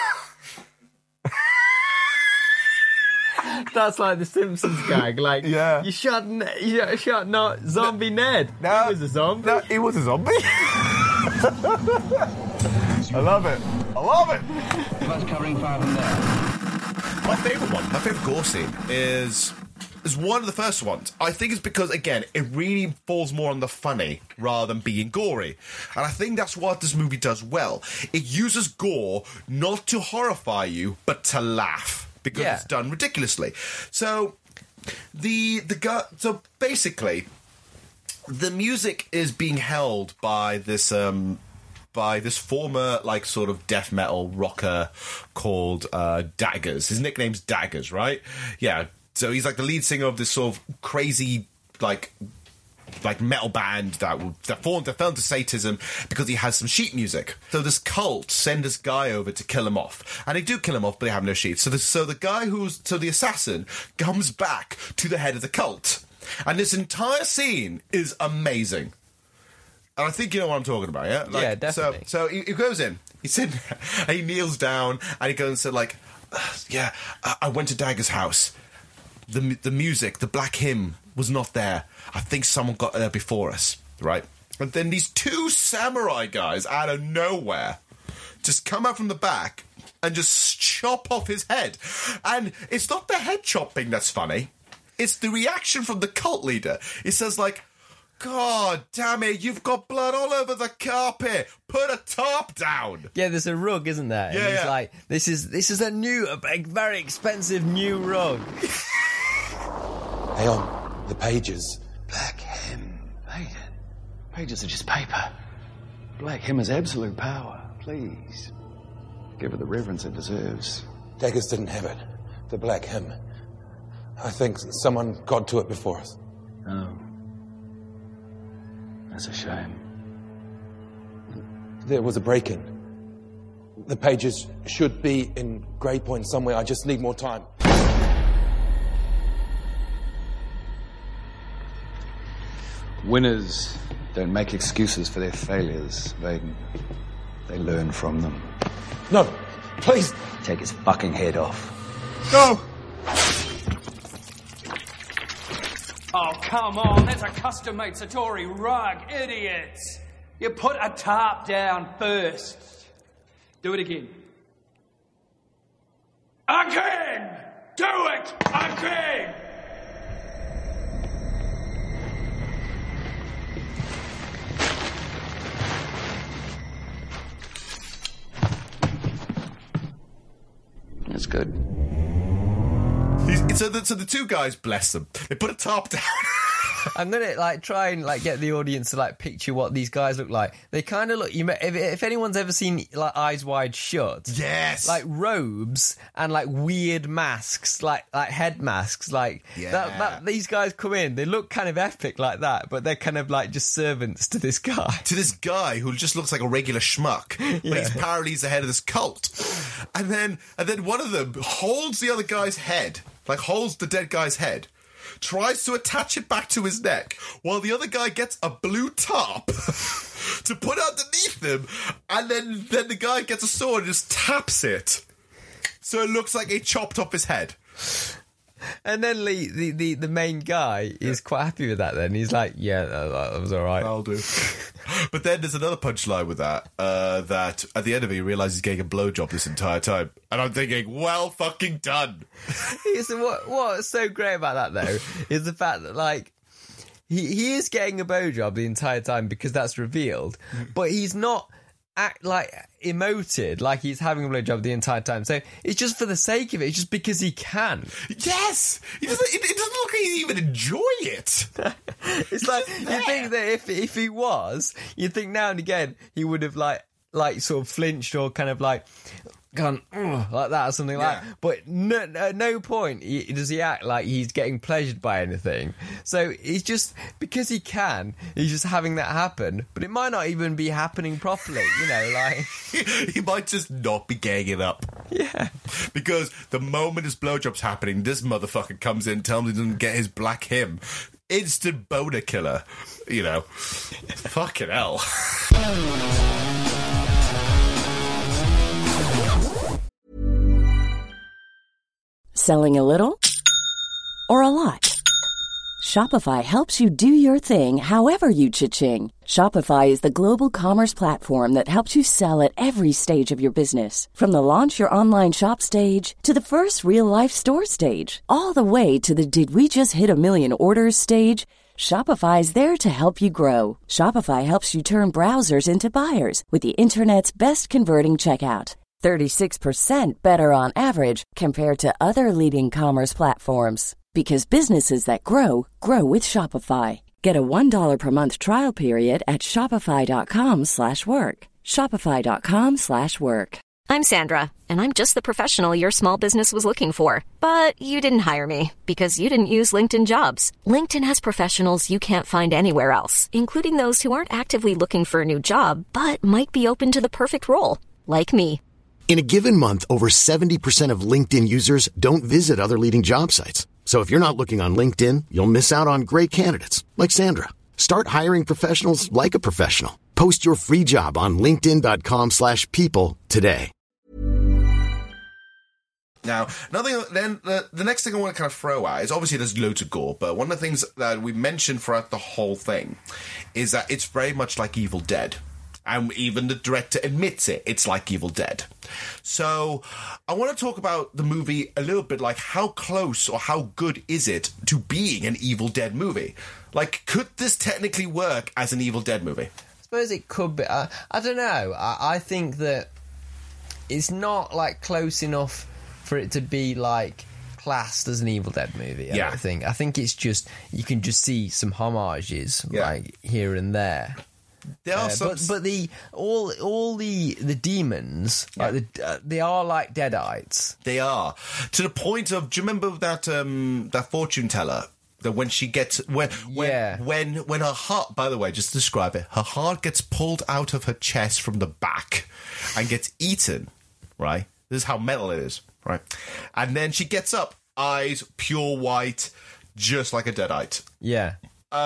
That's like the Simpsons gag. Like, yeah. you shot not zombie Ned. No, he was a zombie. No, he was a zombie. I love it. That's covering 5 in there. My favourite gore scene is one of the first ones. I think it's because, again, it really falls more on the funny rather than being gory. And I think that's what this movie does well. It uses gore not to horrify you, but to laugh. Because it's done ridiculously. So, so basically, the music is being held by this former, like, sort of death metal rocker called Daggers. His nickname's Daggers, right? Yeah. So he's like the lead singer of this sort of crazy, like metal band that fell into Satanism because he has some sheet music. So this cult send this guy over to kill him off, and they do kill him off, but they have no sheets. So the assassin comes back to the head of the cult, and this entire scene is amazing. And I think you know what I'm talking about, yeah? Like, yeah, definitely. So he goes in, he's in, and he kneels down, and he goes and said, like, I went to Dagger's house. The music, the black hymn, was not there. I think someone got there before us, right? And then these two samurai guys out of nowhere just come out from the back and just chop off his head. And it's not the head chopping that's funny. It's the reaction from the cult leader. He says, like, God damn it, you've got blood all over the carpet. Put a tarp down. Yeah, there's a rug, isn't there? Yeah, and it's like, this is a very expensive new rug. Hey, on the pages. Black hymn. Pages are just paper. Black hymn has absolute power. Please, give it the reverence it deserves. Daggers didn't have it. The black hymn. I think someone got to it before us. Oh. That's a shame. There was a break-in. The pages should be in Grey Point somewhere. I just need more time. Winners don't make excuses for their failures, Vaden. They learn from them. No, please. Take his fucking head off. No! Oh, come on. That's a custom-made Satori rug, idiots. You put a tarp down first. Do it again. Again! Do it again! That's good. So the two guys, bless them, they put a tarp down. I'm gonna try and get the audience to picture what these guys look like. They kind of look. If anyone's ever seen Eyes Wide Shut, yes, robes and weird masks, like head masks, that. These guys come in. They look kind of epic like that, but they're kind of just servants to this guy. To this guy who just looks like a regular schmuck, but he's apparently the head of this cult. And then one of them holds the other guy's head, holds the dead guy's head. Tries to attach it back to his neck, while the other guy gets a blue tarp to put underneath him, and then the guy gets a sword and just taps it, so it looks like he chopped off his head. And then the main guy is quite happy with that. Then he's like, "Yeah, that was all right. I'll do." But then there's another punchline with that. That at the end of it, he realizes he's getting a blowjob this entire time, and I'm thinking, well, fucking done. What's so great about that though is the fact that he is getting a blowjob the entire time because that's revealed, but he's not emoted like he's having a blowjob the entire time. So it's just for the sake of it. It's just because he can. Yes, it doesn't look like he even enjoy it. It's you think that if he was, you'd think now and again he would have sort of flinched or kind of gone like that or something like that. But at no point does he act like he's getting pleasured by anything. So he's just, because he can, he's just having that happen. But it might not even be happening properly, He might just not be getting it up. Yeah. Because the moment his blowjob's happening, this motherfucker comes in, tells him he doesn't get his black hymn. Instant boner killer. Fucking hell. Selling a little or a lot? Shopify helps you do your thing however you cha-ching. Shopify is the global commerce platform that helps you sell at every stage of your business. From the launch your online shop stage to the first real-life store stage, all the way to the did we just hit a million orders stage. Shopify is there to help you grow. Shopify helps you turn browsers into buyers with the internet's best converting checkout. 36% better on average compared to other leading commerce platforms. Because businesses that grow, grow with Shopify. Get a $1 per month trial period at shopify.com/work. Shopify.com/work. I'm Sandra, and I'm just the professional your small business was looking for. But you didn't hire me because you didn't use LinkedIn Jobs. LinkedIn has professionals you can't find anywhere else, including those who aren't actively looking for a new job, but might be open to the perfect role, like me. In a given month, over 70% of LinkedIn users don't visit other leading job sites. So if you're not looking on LinkedIn, you'll miss out on great candidates like Sandra. Start hiring professionals like a professional. Post your free job on linkedin.com/people today. Now, the next thing I want to kind of throw out is, obviously there's loads of gore, but one of the things that we mentioned throughout the whole thing is that it's very much like Evil Dead. And even the director admits it. It's like Evil Dead. So I want to talk about the movie a little bit, how close or how good is it to being an Evil Dead movie? Could this technically work as an Evil Dead movie? I suppose it could be. I don't know. I think that it's not close enough for it to be classed as an Evil Dead movie. I think it's just, you can just see some homages here and there. There are some... but all the demons, they are like Deadites. They are, to the point of, do you remember that fortune teller? That when she gets when her heart, by the way, just to describe it, her heart gets pulled out of her chest from the back and gets eaten. Right, this is how metal it is. Right, and then she gets up, eyes pure white, just like a Deadite. Yeah.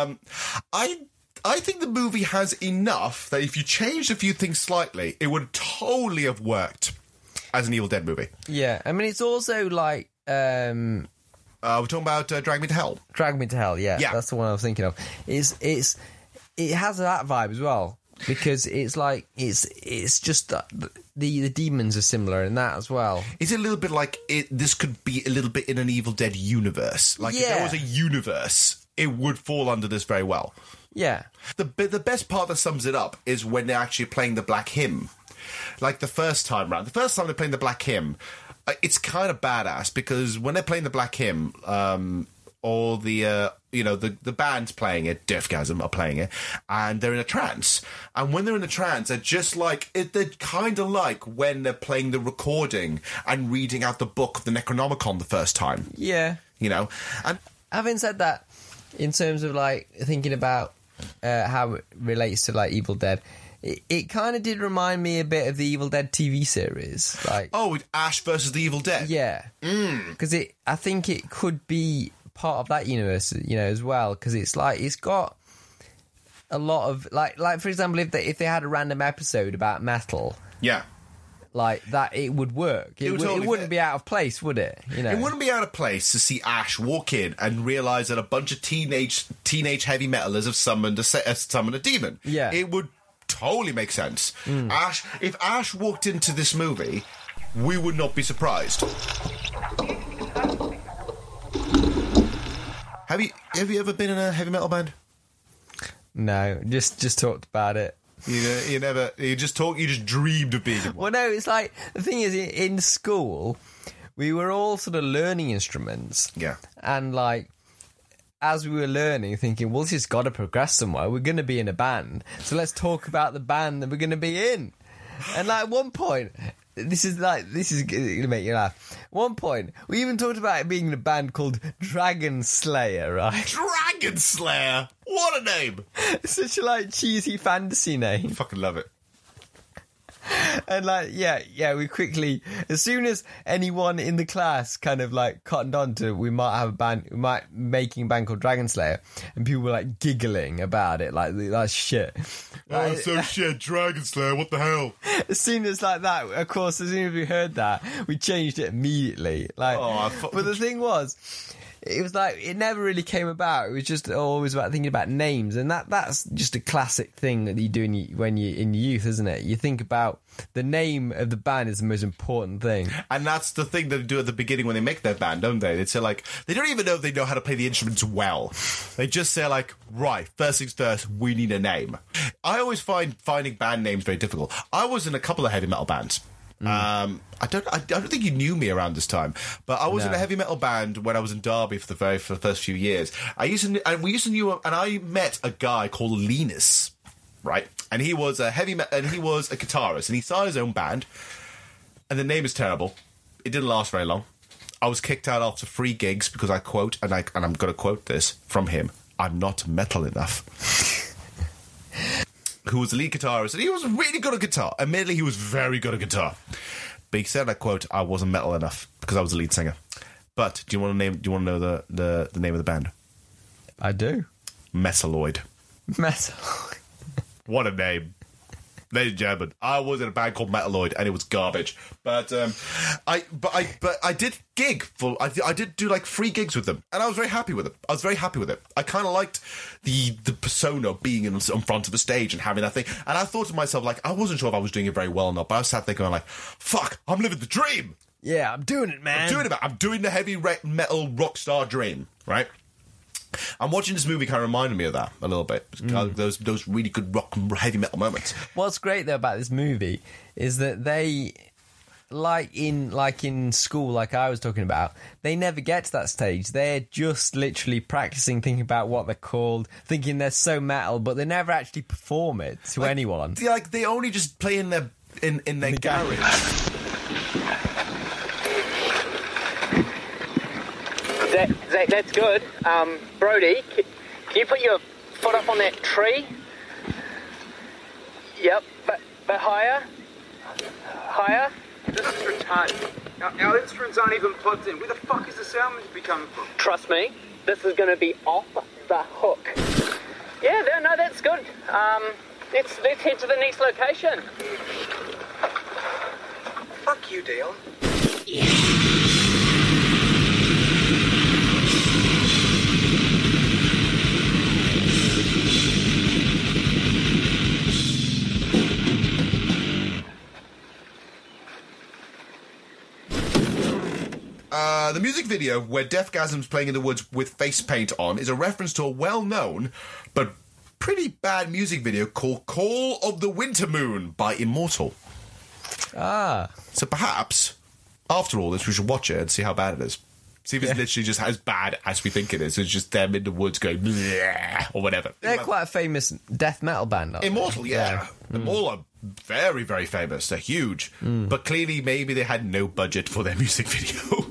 I think the movie has enough that if you changed a few things slightly, it would totally have worked as an Evil Dead movie. Yeah, I mean, it's also like... we're talking about Drag Me to Hell. Drag Me to Hell, yeah. That's the one I was thinking of. It has that vibe as well, because it's like it's just that the demons are similar in that as well. It's a little bit like this could be a little bit in an Evil Dead universe. Like if there was a universe, it would fall under this very well. Yeah. The best part that sums it up is when they're actually playing the Black Hymn. Like the first time round. The first time they're playing the Black Hymn, it's kind of badass, because when they're playing the Black Hymn, all the the band's playing it, Deathgasm are playing it, and they're in a trance. And when they're in a trance, they're just like they're kind of like when they're playing the recording and reading out the book of the Necronomicon the first time. Yeah, And having said that, in terms of like thinking about how it relates to like Evil Dead, it kind of did remind me a bit of the Evil Dead TV series. Like, Ash versus the Evil Dead. Yeah, because I think it could be part of that universe, as well, because it's like it's got a lot of like for example, if they had a random episode about metal, like that, it would work. It wouldn't be out of place, would it? It wouldn't be out of place to see Ash walk in and realise that a bunch of teenage heavy metalers have summoned a demon. Yeah, it would totally make sense. If Ash walked into this movie, we would not be surprised. Have you ever been in a heavy metal band? No, just talked about it. You just dreamed of being in one. Well, no, it's like, the thing is, in school, we were all sort of learning instruments. Yeah. And like, as we were learning, thinking, well, this has got to progress somewhere. We're going to be in a band. So let's talk about the band that we're going to be in. And like, at one point, this is going to make you laugh. At one point, we even talked about it being in a band called Dragon Slayer, right? Dragon Slayer? What a name! Such a like cheesy fantasy name. I fucking love it. And like, yeah, we quickly, as soon as anyone in the class kind of like cottoned on to, we might making a band called Dragon Slayer, and people were like giggling about it, like that's shit. Oh, so shit, Dragon Slayer, what the hell? As soon as like that, of course, as soon as we heard that, we changed it immediately. Like, but the thing was, it was like, it never really came about. It was just always about thinking about names, and that's just a classic thing that you do when you're in your youth, isn't it? You think about the name of the band is the most important thing. And that's the thing that they do at the beginning when they make their band, don't they? They say like, they don't even know if they know how to play the instruments well. They just say like, right, first things first, we need a name. I always find finding band names very difficult. I was in a couple of heavy metal bands. I don't think you knew me around this time, but I was in a heavy metal band when I was in Derby for the first few years. I met a guy called Linus, right? And he was a guitarist, and he started his own band. And the name is terrible. It didn't last very long. I was kicked out after 3 gigs because I quote, and I'm going to quote this from him: "I'm not metal enough." Who was the lead guitarist, and he was really good at guitar. Admittedly, he was very good at guitar. But he said, I quote, "I wasn't metal enough because I was the lead singer." But do you want to know the name of the band? I do. Metalloid. Metalloid. What a name. Ladies and gentlemen, I was in a band called Metalloid, and it was garbage. But I did gig for. I did do like 3 gigs with them, and I was very happy with it. I kind of liked the persona being in front of the stage and having that thing. And I thought to myself, like, I wasn't sure if I was doing it very well or not, but I was sat there going like, "Fuck, I'm living the dream." Yeah, I'm doing it, man. I'm doing the heavy metal rock star dream, right? I'm watching this movie, kind of reminded me of that a little bit. Those really good rock and heavy metal moments. What's great though about this movie is that they, like in school, like I was talking about, they never get to that stage. They're just literally practicing, thinking about what they're called, thinking they're so metal, but they never actually perform it to anyone. They only just play in their garage. Zach, that's good. Brody, can you put your foot up on that tree? Yep, but higher. Higher. This is retarded. Our instruments aren't even plugged in. Where the fuck is the sound meant to be coming from? Trust me, this is going to be off the hook. Yeah, no, that's good. Let's head to the next location. Fuck Fuck you, Dion. The music video where Deathgasm's playing in the woods with face paint on is a reference to a well-known but pretty bad music video called Call of the Winter Moon by Immortal. Ah. So perhaps, after all this, we should watch it and see how bad it is. See if it's literally just as bad as we think it is. It's just them in the woods going, bleh, or whatever. They're quite a famous death metal band, aren't Immortal, they? yeah. All are very, very famous. They're huge. But clearly, maybe they had no budget for their music video.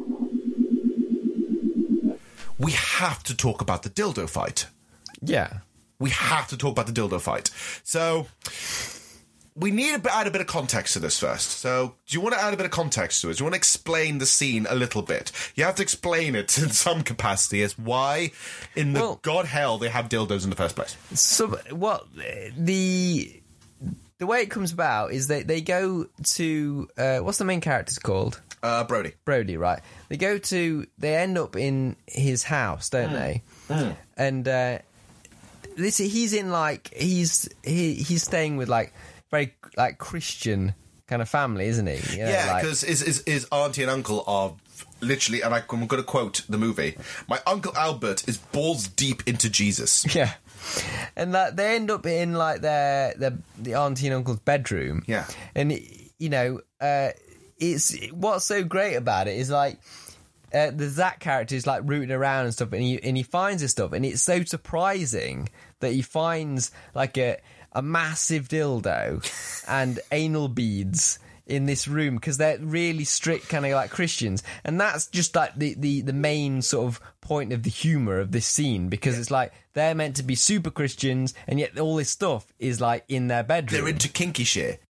We have to talk about the dildo fight. Yeah. We have to talk about the dildo fight. So, we need to add a bit of context to this first. So, do you want to add a bit of context to it? Do you want to explain the scene a little bit? You have to explain it in some capacity as why, in the god hell, they have dildos in the first place. So, what the way it comes about is they go to what's the main character's called? Brody. Brody, right? They end up in his house, don't they? And he's in like he's staying with like very like Christian kind of family, isn't he? You know, yeah, because his auntie and uncle are literally, and I'm going to quote the movie. My Uncle Albert is balls deep into Jesus. Yeah. And that they end up in like the auntie and uncle's bedroom. Yeah. And you know, it's what's so great about it is like the Zach character is like rooting around and stuff, and he finds this stuff, and it's so surprising that he finds like a massive dildo and anal beads in this room because they're really strict kind of like Christians, and that's just like the main sort of point of the humour of this scene, because it's like they're meant to be super Christians and yet all this stuff is like in their bedroom. They're into kinky shit.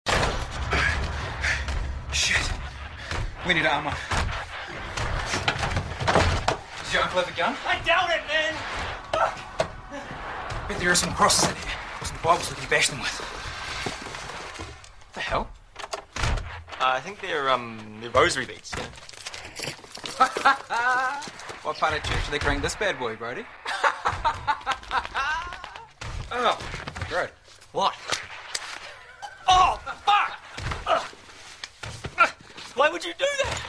Shit. We need armor. Does your uncle have a gun? I doubt it, man! Fuck! Bet there are some crosses in here. Some Bibles we can bash them with. What the hell? I think they're rosary beads. What part of church are they carrying this bad boy, Brody? Oh, great. What? Oh, fuck! Why would you do that?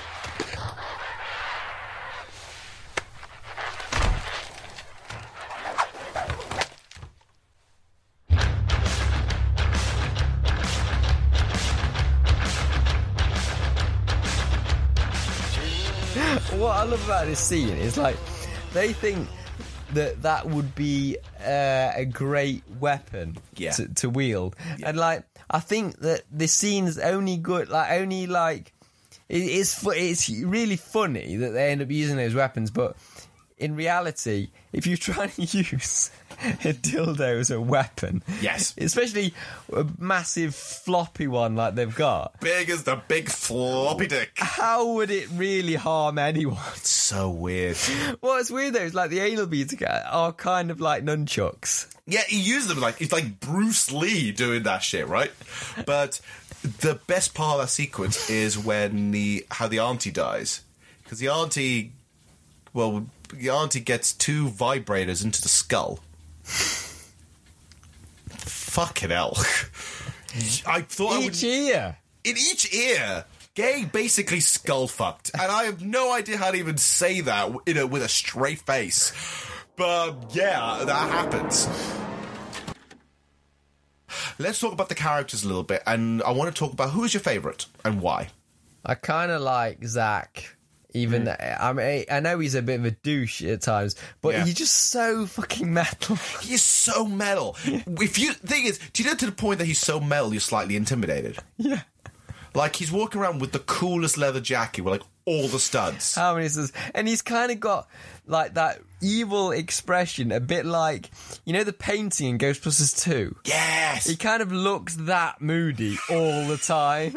What I love about this scene is like they think that would be a great weapon to wield, and like I think that this scene's only good, it's really funny that they end up using those weapons, but in reality, if you're trying to use a dildo as a weapon, yes, especially a massive floppy one like they've got, big as the big floppy dick, how would it really harm anyone? It's so weird. What's weird though is like the anal beads are kind of like nunchucks. Yeah, he used them like it's like Bruce Lee doing that shit, right? But the best part of that sequence is when how the auntie dies, because the auntie gets 2 vibrators into the skull. Fucking hell. I thought each ear. In each ear. Gay basically skull fucked. And I have no idea how to even say that with a straight face. But yeah, that happens. Let's talk about the characters a little bit, and I want to talk about who is your favourite and why. I kind of like Zach. Even I mean, I know he's a bit of a douche at times, but he's just so fucking metal. He's so metal. Thing is, do you know to the point that he's so metal, you're slightly intimidated? Yeah. Like he's walking around with the coolest leather jacket with like all the studs. How many studs? And he's kind of got like that evil expression, a bit like, you know, the painting in Ghostbusters 2. Yes. He kind of looks that moody all the time.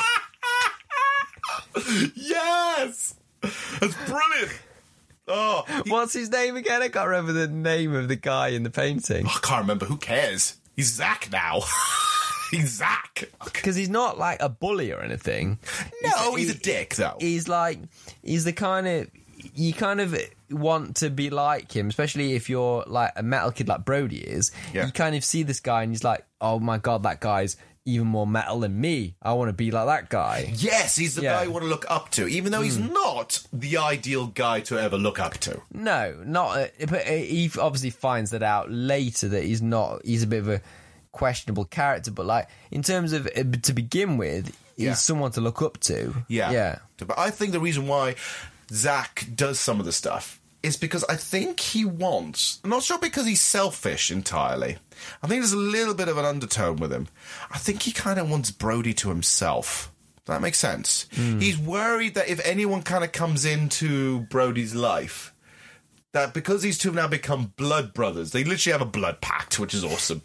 Yes. That's brilliant. Oh, what's his name again? I can't remember the name of the guy in the painting. I can't remember. Who cares? He's Zach now. Zach. Because he's not like a bully or anything. No, he's a dick, though. He's the kind of... You kind of want to be like him, especially if you're like a metal kid like Brody is. Yeah. You kind of see this guy and he's like, oh my God, that guy's even more metal than me. I want to be like that guy. Yes, he's the guy you want to look up to, even though he's not the ideal guy to ever look up to. No, not. But he obviously finds that out later that he's not. He's a bit of a questionable character. But like in terms of to begin with, he's someone to look up to. Yeah. But I think the reason why Zach does some of the stuff is because I think he wants... I'm not sure because he's selfish entirely. I think there's a little bit of an undertone with him. I think he kind of wants Brody to himself. Does that make sense? He's worried that if anyone kind of comes into Brody's life, that because these two have now become blood brothers, they literally have a blood pact, which is awesome,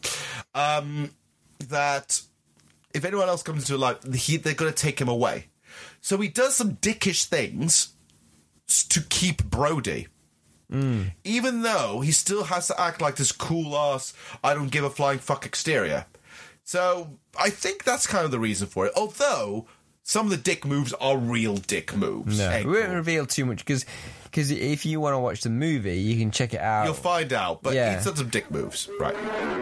that if anyone else comes into life, they're going to take him away. So he does some dickish things to keep Brody. Even though he still has to act like this cool-ass, I don't give a flying fuck exterior. So I think that's kind of the reason for it. Although, some of the dick moves are real dick moves. No, we won't reveal too much, because if you want to watch the movie, you can check it out. You'll find out, but he's done some dick moves. Right.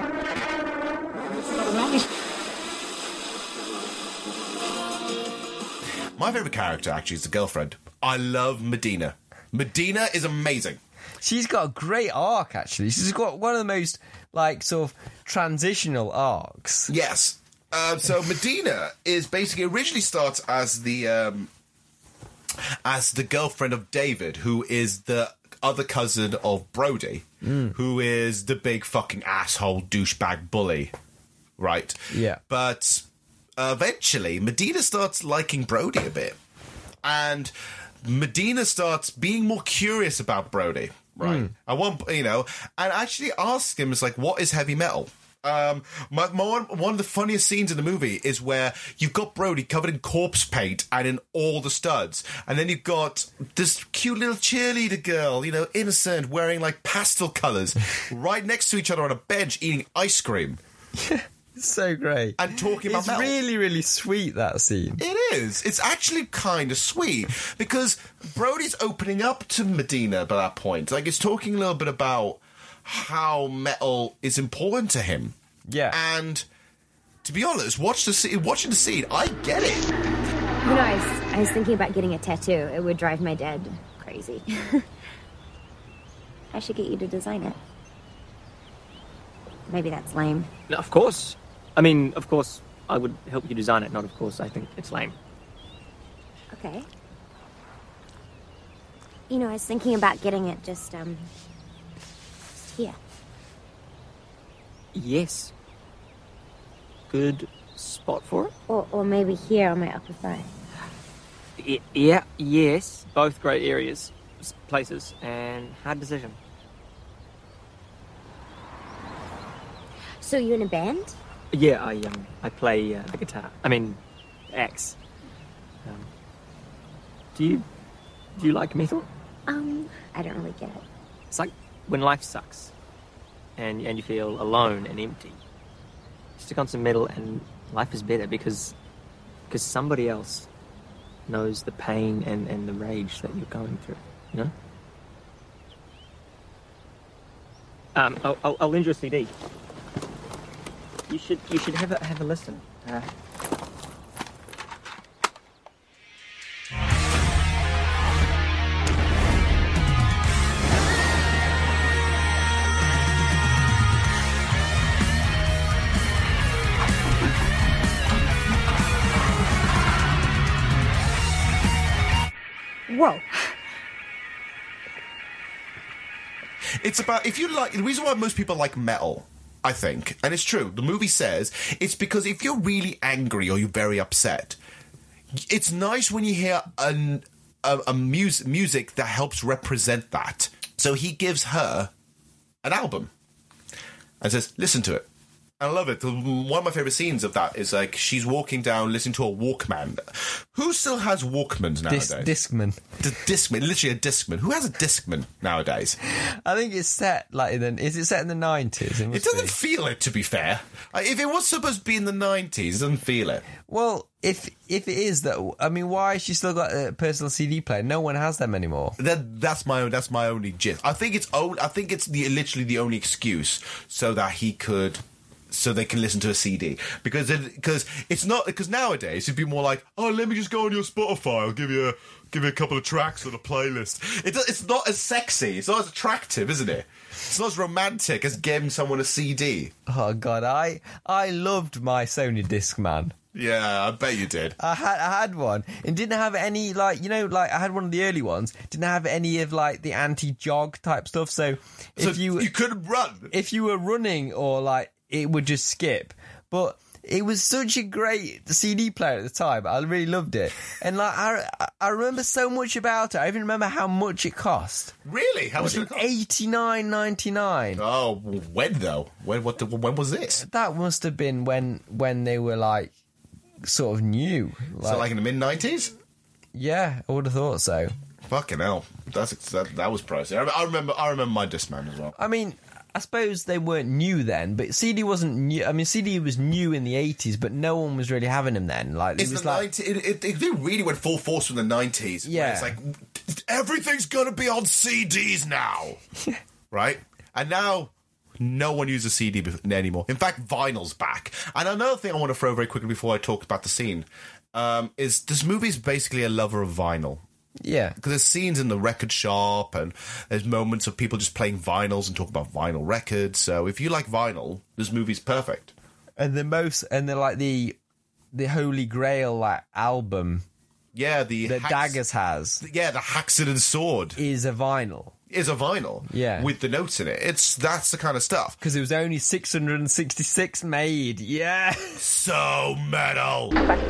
My favourite character, actually, is the girlfriend. I love Medina. Medina is amazing. She's got a great arc, actually. She's got one of the most, like, sort of transitional arcs. Yes. So Medina is basically originally starts as the girlfriend of David, who is the other cousin of Brody, who is the big fucking asshole douchebag bully, right? Yeah. But eventually, Medina starts liking Brody a bit, and Medina starts being more curious about Brody, right? One of actually asks him, it's like, what is heavy metal? One of the funniest scenes in the movie is where you've got Brody covered in corpse paint and in all the studs, and then you've got this cute little cheerleader girl, innocent, wearing like pastel colours, right next to each other on a bench eating ice cream. It's so great. And talking about metal. It's really, really sweet, that scene. It is. It's actually kind of sweet, because Brody's opening up to Medina by that point. Like, it's talking a little bit about how metal is important to him. Yeah. And to be honest, watching the scene, I get it. I was thinking about getting a tattoo. It would drive my dad crazy. I should get you to design it. Maybe that's lame. No, of course. I mean, of course, I would help you design it, not of course I think it's lame. Okay. I was thinking about getting it just here. Yes. Good spot for it? Or maybe here on my upper thigh. Yeah, yes. Both great areas, places, and hard decision. So you in a band? Yeah, I play the guitar. I mean, axe. Do you like metal? I don't really get it. It's like when life sucks, and you feel alone and empty. Stick on some metal, and life is better because somebody else knows the pain and the rage that you're going through. I'll lend you a CD. You should have a listen. Whoa. It's about, if you like, the reason why most people like metal, I think, and it's true, the movie says, it's because if you're really angry or you're very upset, it's nice when you hear music that helps represent that. So he gives her an album and says, listen to it. I love it. One of my favourite scenes of that is like she's walking down listening to a Walkman. Who still has Walkmans nowadays? Discman. Discman, literally a Discman. Who has a Discman nowadays? I think it's set is it set in the 90s? It doesn't feel it, to be fair. If it was supposed to be in the 90s, it doesn't feel it. Well, if it is that, I mean, why has she still got a personal CD player? No one has them anymore. That's my only gist. I think it's literally the only excuse so that they can listen to a CD because it's not because nowadays it'd be more like, oh, let me just go on your Spotify, I'll give you a couple of tracks on a playlist. It's not as sexy, it's not as attractive, isn't it? It's not as romantic as giving someone a CD. Oh god, I loved my Sony Discman. Yeah, I bet you did. I had one. It didn't have any, I had one of the early ones. Didn't have any of, the anti-jog type stuff. So you couldn't run. If you were running or, it would just skip. But it was such a great CD player at the time. I really loved it. And, I remember so much about it. I even remember how much it cost. Really? How much did it cost? $89.99. Oh, when, though? When was this? That must have been when they were, sort of new. So in the mid-90s? Yeah, I would have thought so. Fucking hell. That was pricey. I remember my Discman as well. I mean, I suppose they weren't new then, but CD wasn't new. I mean, CD was new in the 80s, but no one was really having them then. They really went full force from the 90s. Yeah. It's everything's going to be on CDs now. Right? And now no one uses CD anymore. In fact, vinyl's back. And another thing I want to throw very quickly before I talk about the scene is this movie's basically a lover of vinyl. Yeah. Because there's scenes in the record shop and there's moments of people just playing vinyls and talking about vinyl records. So if you like vinyl, this movie's perfect. And the Holy Grail album. Yeah, that Daggers has. Yeah, the Haxon Sword is a vinyl. Yeah, with the notes in it. That's the kind of stuff. Because it was only 666 made. Yeah, so metal.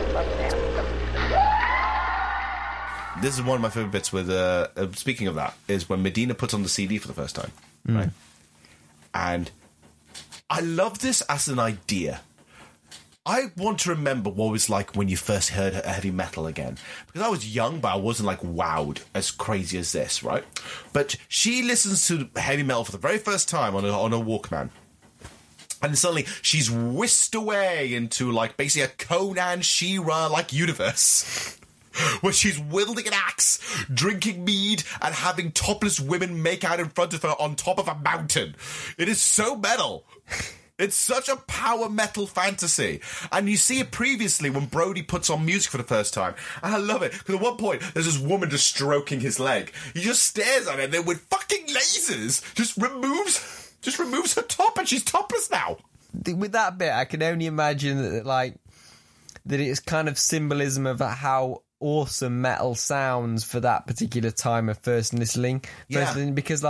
This is one of my favorite bits with. Speaking of that, is when Medina puts on the CD for the first time, right? And I love this as an idea. I want to remember what it was like when you first heard heavy metal again. Because I was young, but I wasn't wowed as crazy as this, right? But she listens to heavy metal for the very first time on a Walkman. And suddenly she's whisked away into basically a Conan She-Ra universe. Where she's wielding an axe, drinking mead, and having topless women make out in front of her on top of a mountain. It is so metal. It's such a power metal fantasy. And you see it previously when Brody puts on music for the first time. And I love it. Because at one point, there's this woman just stroking his leg. He just stares at her and then with fucking lasers just removes her top and she's topless now. With that bit, I can only imagine that it's kind of symbolism of how awesome metal sounds for that particular time of first listening. Because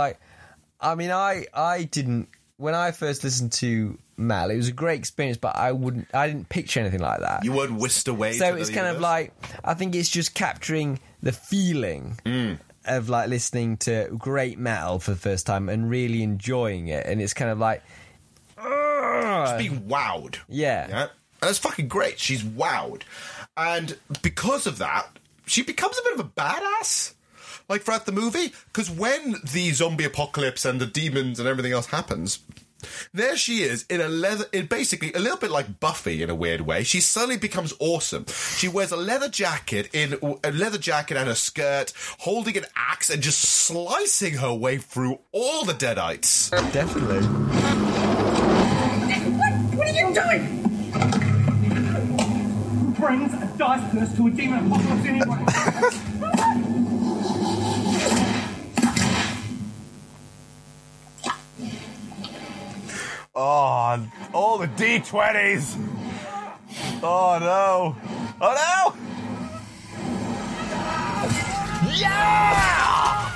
I didn't... When I first listened to metal, it was a great experience, but I didn't picture anything like that. You weren't whisked away. So it's kind of I think it's just capturing the feeling of listening to great metal for the first time and really enjoying it, and it's kind of just being wowed. Yeah. And it's fucking great. She's wowed, and because of that, she becomes a bit of a badass. Throughout the movie, because when the zombie apocalypse and the demons and everything else happens, there she is in basically a little bit like Buffy in a weird way. She suddenly becomes awesome. She wears a leather jacket and a skirt, holding an axe and just slicing her way through all the Deadites. Definitely. What are you doing? Brings a dice purse to a demon apocalypse anyway. Oh, all the D20s. Oh, no. Oh, no. Yeah!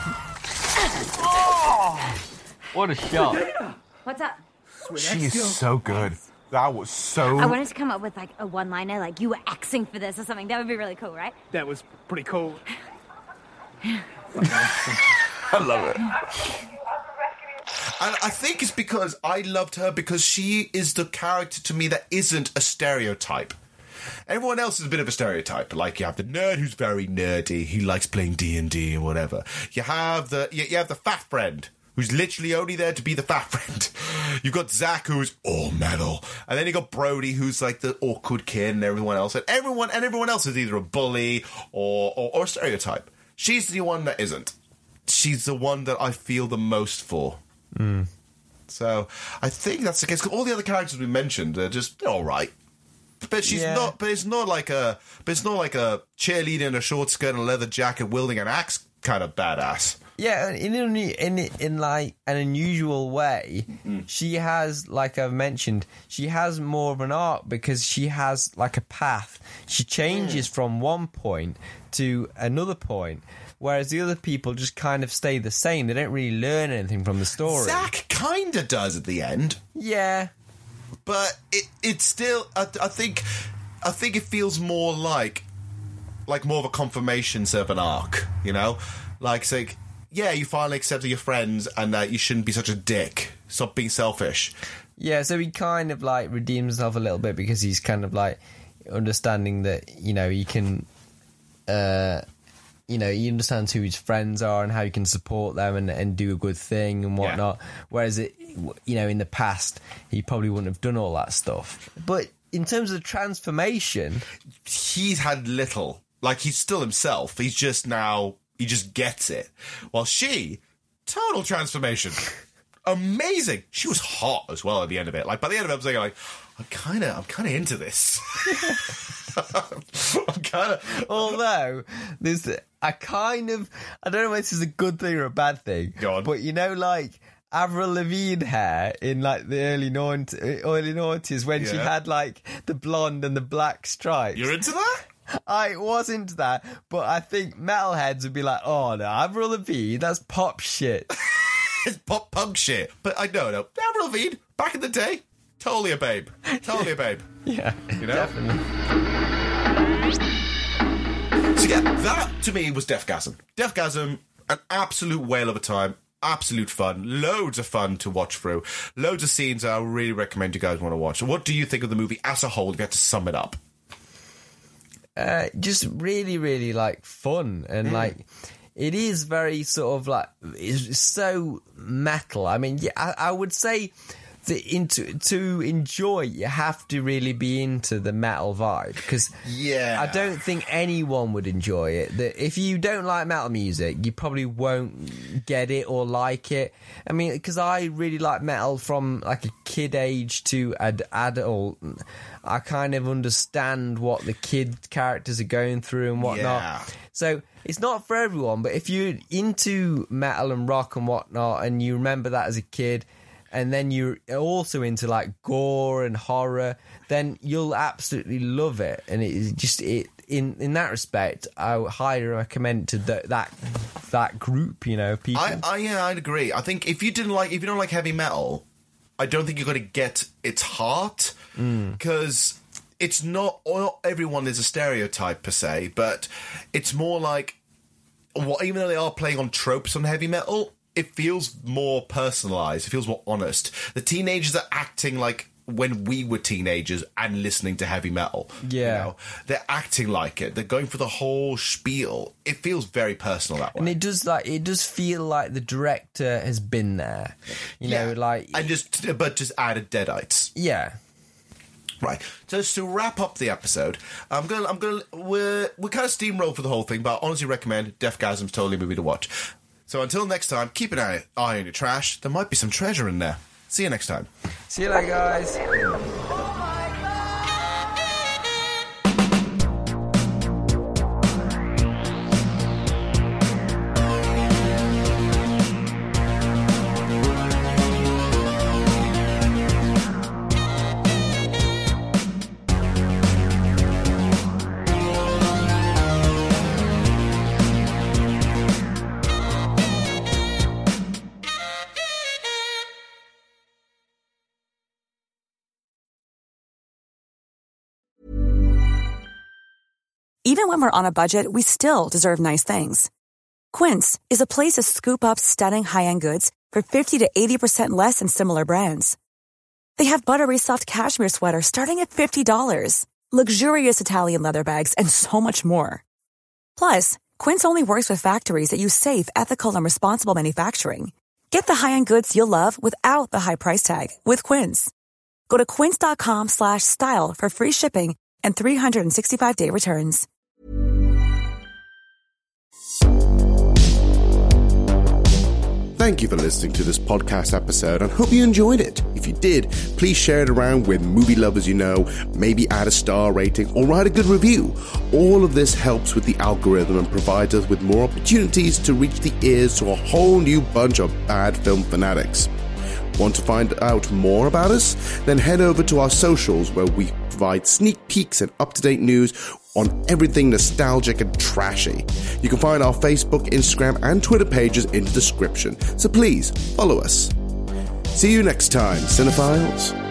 Oh! What a shot. What's up? She is so good. That was so... I wanted to come up with a one-liner, you were axing for this or something. That would be really cool, right? That was pretty cool. I love it. And I think it's because I loved her because she is the character to me that isn't a stereotype. Everyone else is a bit of a stereotype. Like, you have the nerd who's very nerdy. He likes playing D&D and whatever. You have the fat friend who's literally only there to be the fat friend. You've got Zach, who's all metal. And then you got Brody, who's like the awkward kid, and everyone else. And everyone else is either a bully or a stereotype. She's the one that isn't. She's the one that I feel the most for. So I think that's the case. 'Cause all the other characters we mentioned are just all right. But she's not. But it's not like a cheerleader in a short skirt and a leather jacket wielding an axe kind of badass. Yeah, in like an unusual way, she has, like I've mentioned, she has more of an arc because she has like a path. She changes from one point to another point, whereas the other people just kind of stay the same. They don't really learn anything from the story. Zach kind of does at the end. Yeah. But it's still, I think it feels more like more of a confirmation instead of an arc, you know? Like, it's like, yeah, you finally accepted your friends and that you shouldn't be such a dick. Stop being selfish. Yeah, so he kind of like redeems himself a little bit because he's kind of like understanding that, you know, he can, he understands who his friends are and how he can support them and do a good thing and whatnot. Yeah. Whereas, in the past, he probably wouldn't have done all that stuff. But in terms of transformation, he's had little. Like, he's still himself. He's just now... He just gets it. While she, total transformation. Amazing. She was hot as well at the end of it. Like, by the end of it, I was like, I'm kind of into this. I'm kind of... Although, I don't know if this is a good thing or a bad thing. Go on. But, like... Avril Lavigne hair in like the early 90s when she had like the blonde and the black stripes. You're into that? I was into that, but I think metalheads would be like, oh no, Avril Lavigne, that's pop shit. It's pop punk shit. But I know, Avril Lavigne, back in the day, totally a babe. Totally a babe. Yeah, you know? Definitely. So yeah, that to me was Deathgasm. Deathgasm, an absolute whale of a time. Absolute fun. Loads of fun to watch through. Loads of scenes I really recommend you guys want to watch. So what do you think of the movie as a whole if you had to sum it up? Just really, really like fun and like it is very sort of like it's so metal. I mean, yeah, I would say that to enjoy, you have to really be into the metal vibe because I don't think anyone would enjoy it. That if you don't like metal music, you probably won't get it or like it. I mean, because I really like metal from like a kid age to adult. I kind of understand what the kid characters are going through and whatnot. Yeah. So it's not for everyone, but if you're into metal and rock and whatnot and you remember that as a kid, and then you're also into like gore and horror, then you'll absolutely love it. And it is just in that respect, I would highly recommend to that group, people. I'd agree. I think if you don't like heavy metal, I don't think you're going to get its heart because it's not everyone is a stereotype per se, but it's more like even though they are playing on tropes on heavy metal, it feels more personalised. It feels more honest. The teenagers are acting like when we were teenagers and listening to heavy metal. Yeah. They're acting like it. They're going for the whole spiel. It feels very personal that way. And it does feel like the director has been there. You know, like... And just added Deadites. Yeah. Right. So to wrap up the episode, we're kind of steamroll for the whole thing, but I honestly recommend Deathgasm's totally a movie to watch. So until next time, keep an eye on your trash. There might be some treasure in there. See you next time. See you later, guys. Even when we're on a budget, we still deserve nice things. Quince is a place to scoop up stunning high-end goods for 50 to 80% less than similar brands. They have buttery soft cashmere sweaters starting at $50, luxurious Italian leather bags, and so much more. Plus, Quince only works with factories that use safe, ethical, and responsible manufacturing. Get the high-end goods you'll love without the high price tag with Quince. Go to quince.com/style for free shipping and 365-day returns. Thank you for listening to this podcast episode and hope you enjoyed it. If you did, please share it around with movie lovers you know, maybe add a star rating or write a good review. All of this helps with the algorithm and provides us with more opportunities to reach the ears to a whole new bunch of bad film fanatics. Want to find out more about us? Then head over to our socials where we provide sneak peeks and up-to-date news on everything nostalgic and trashy. You can find our Facebook, Instagram, and Twitter pages in the description, so please follow us. See you next time, cinephiles.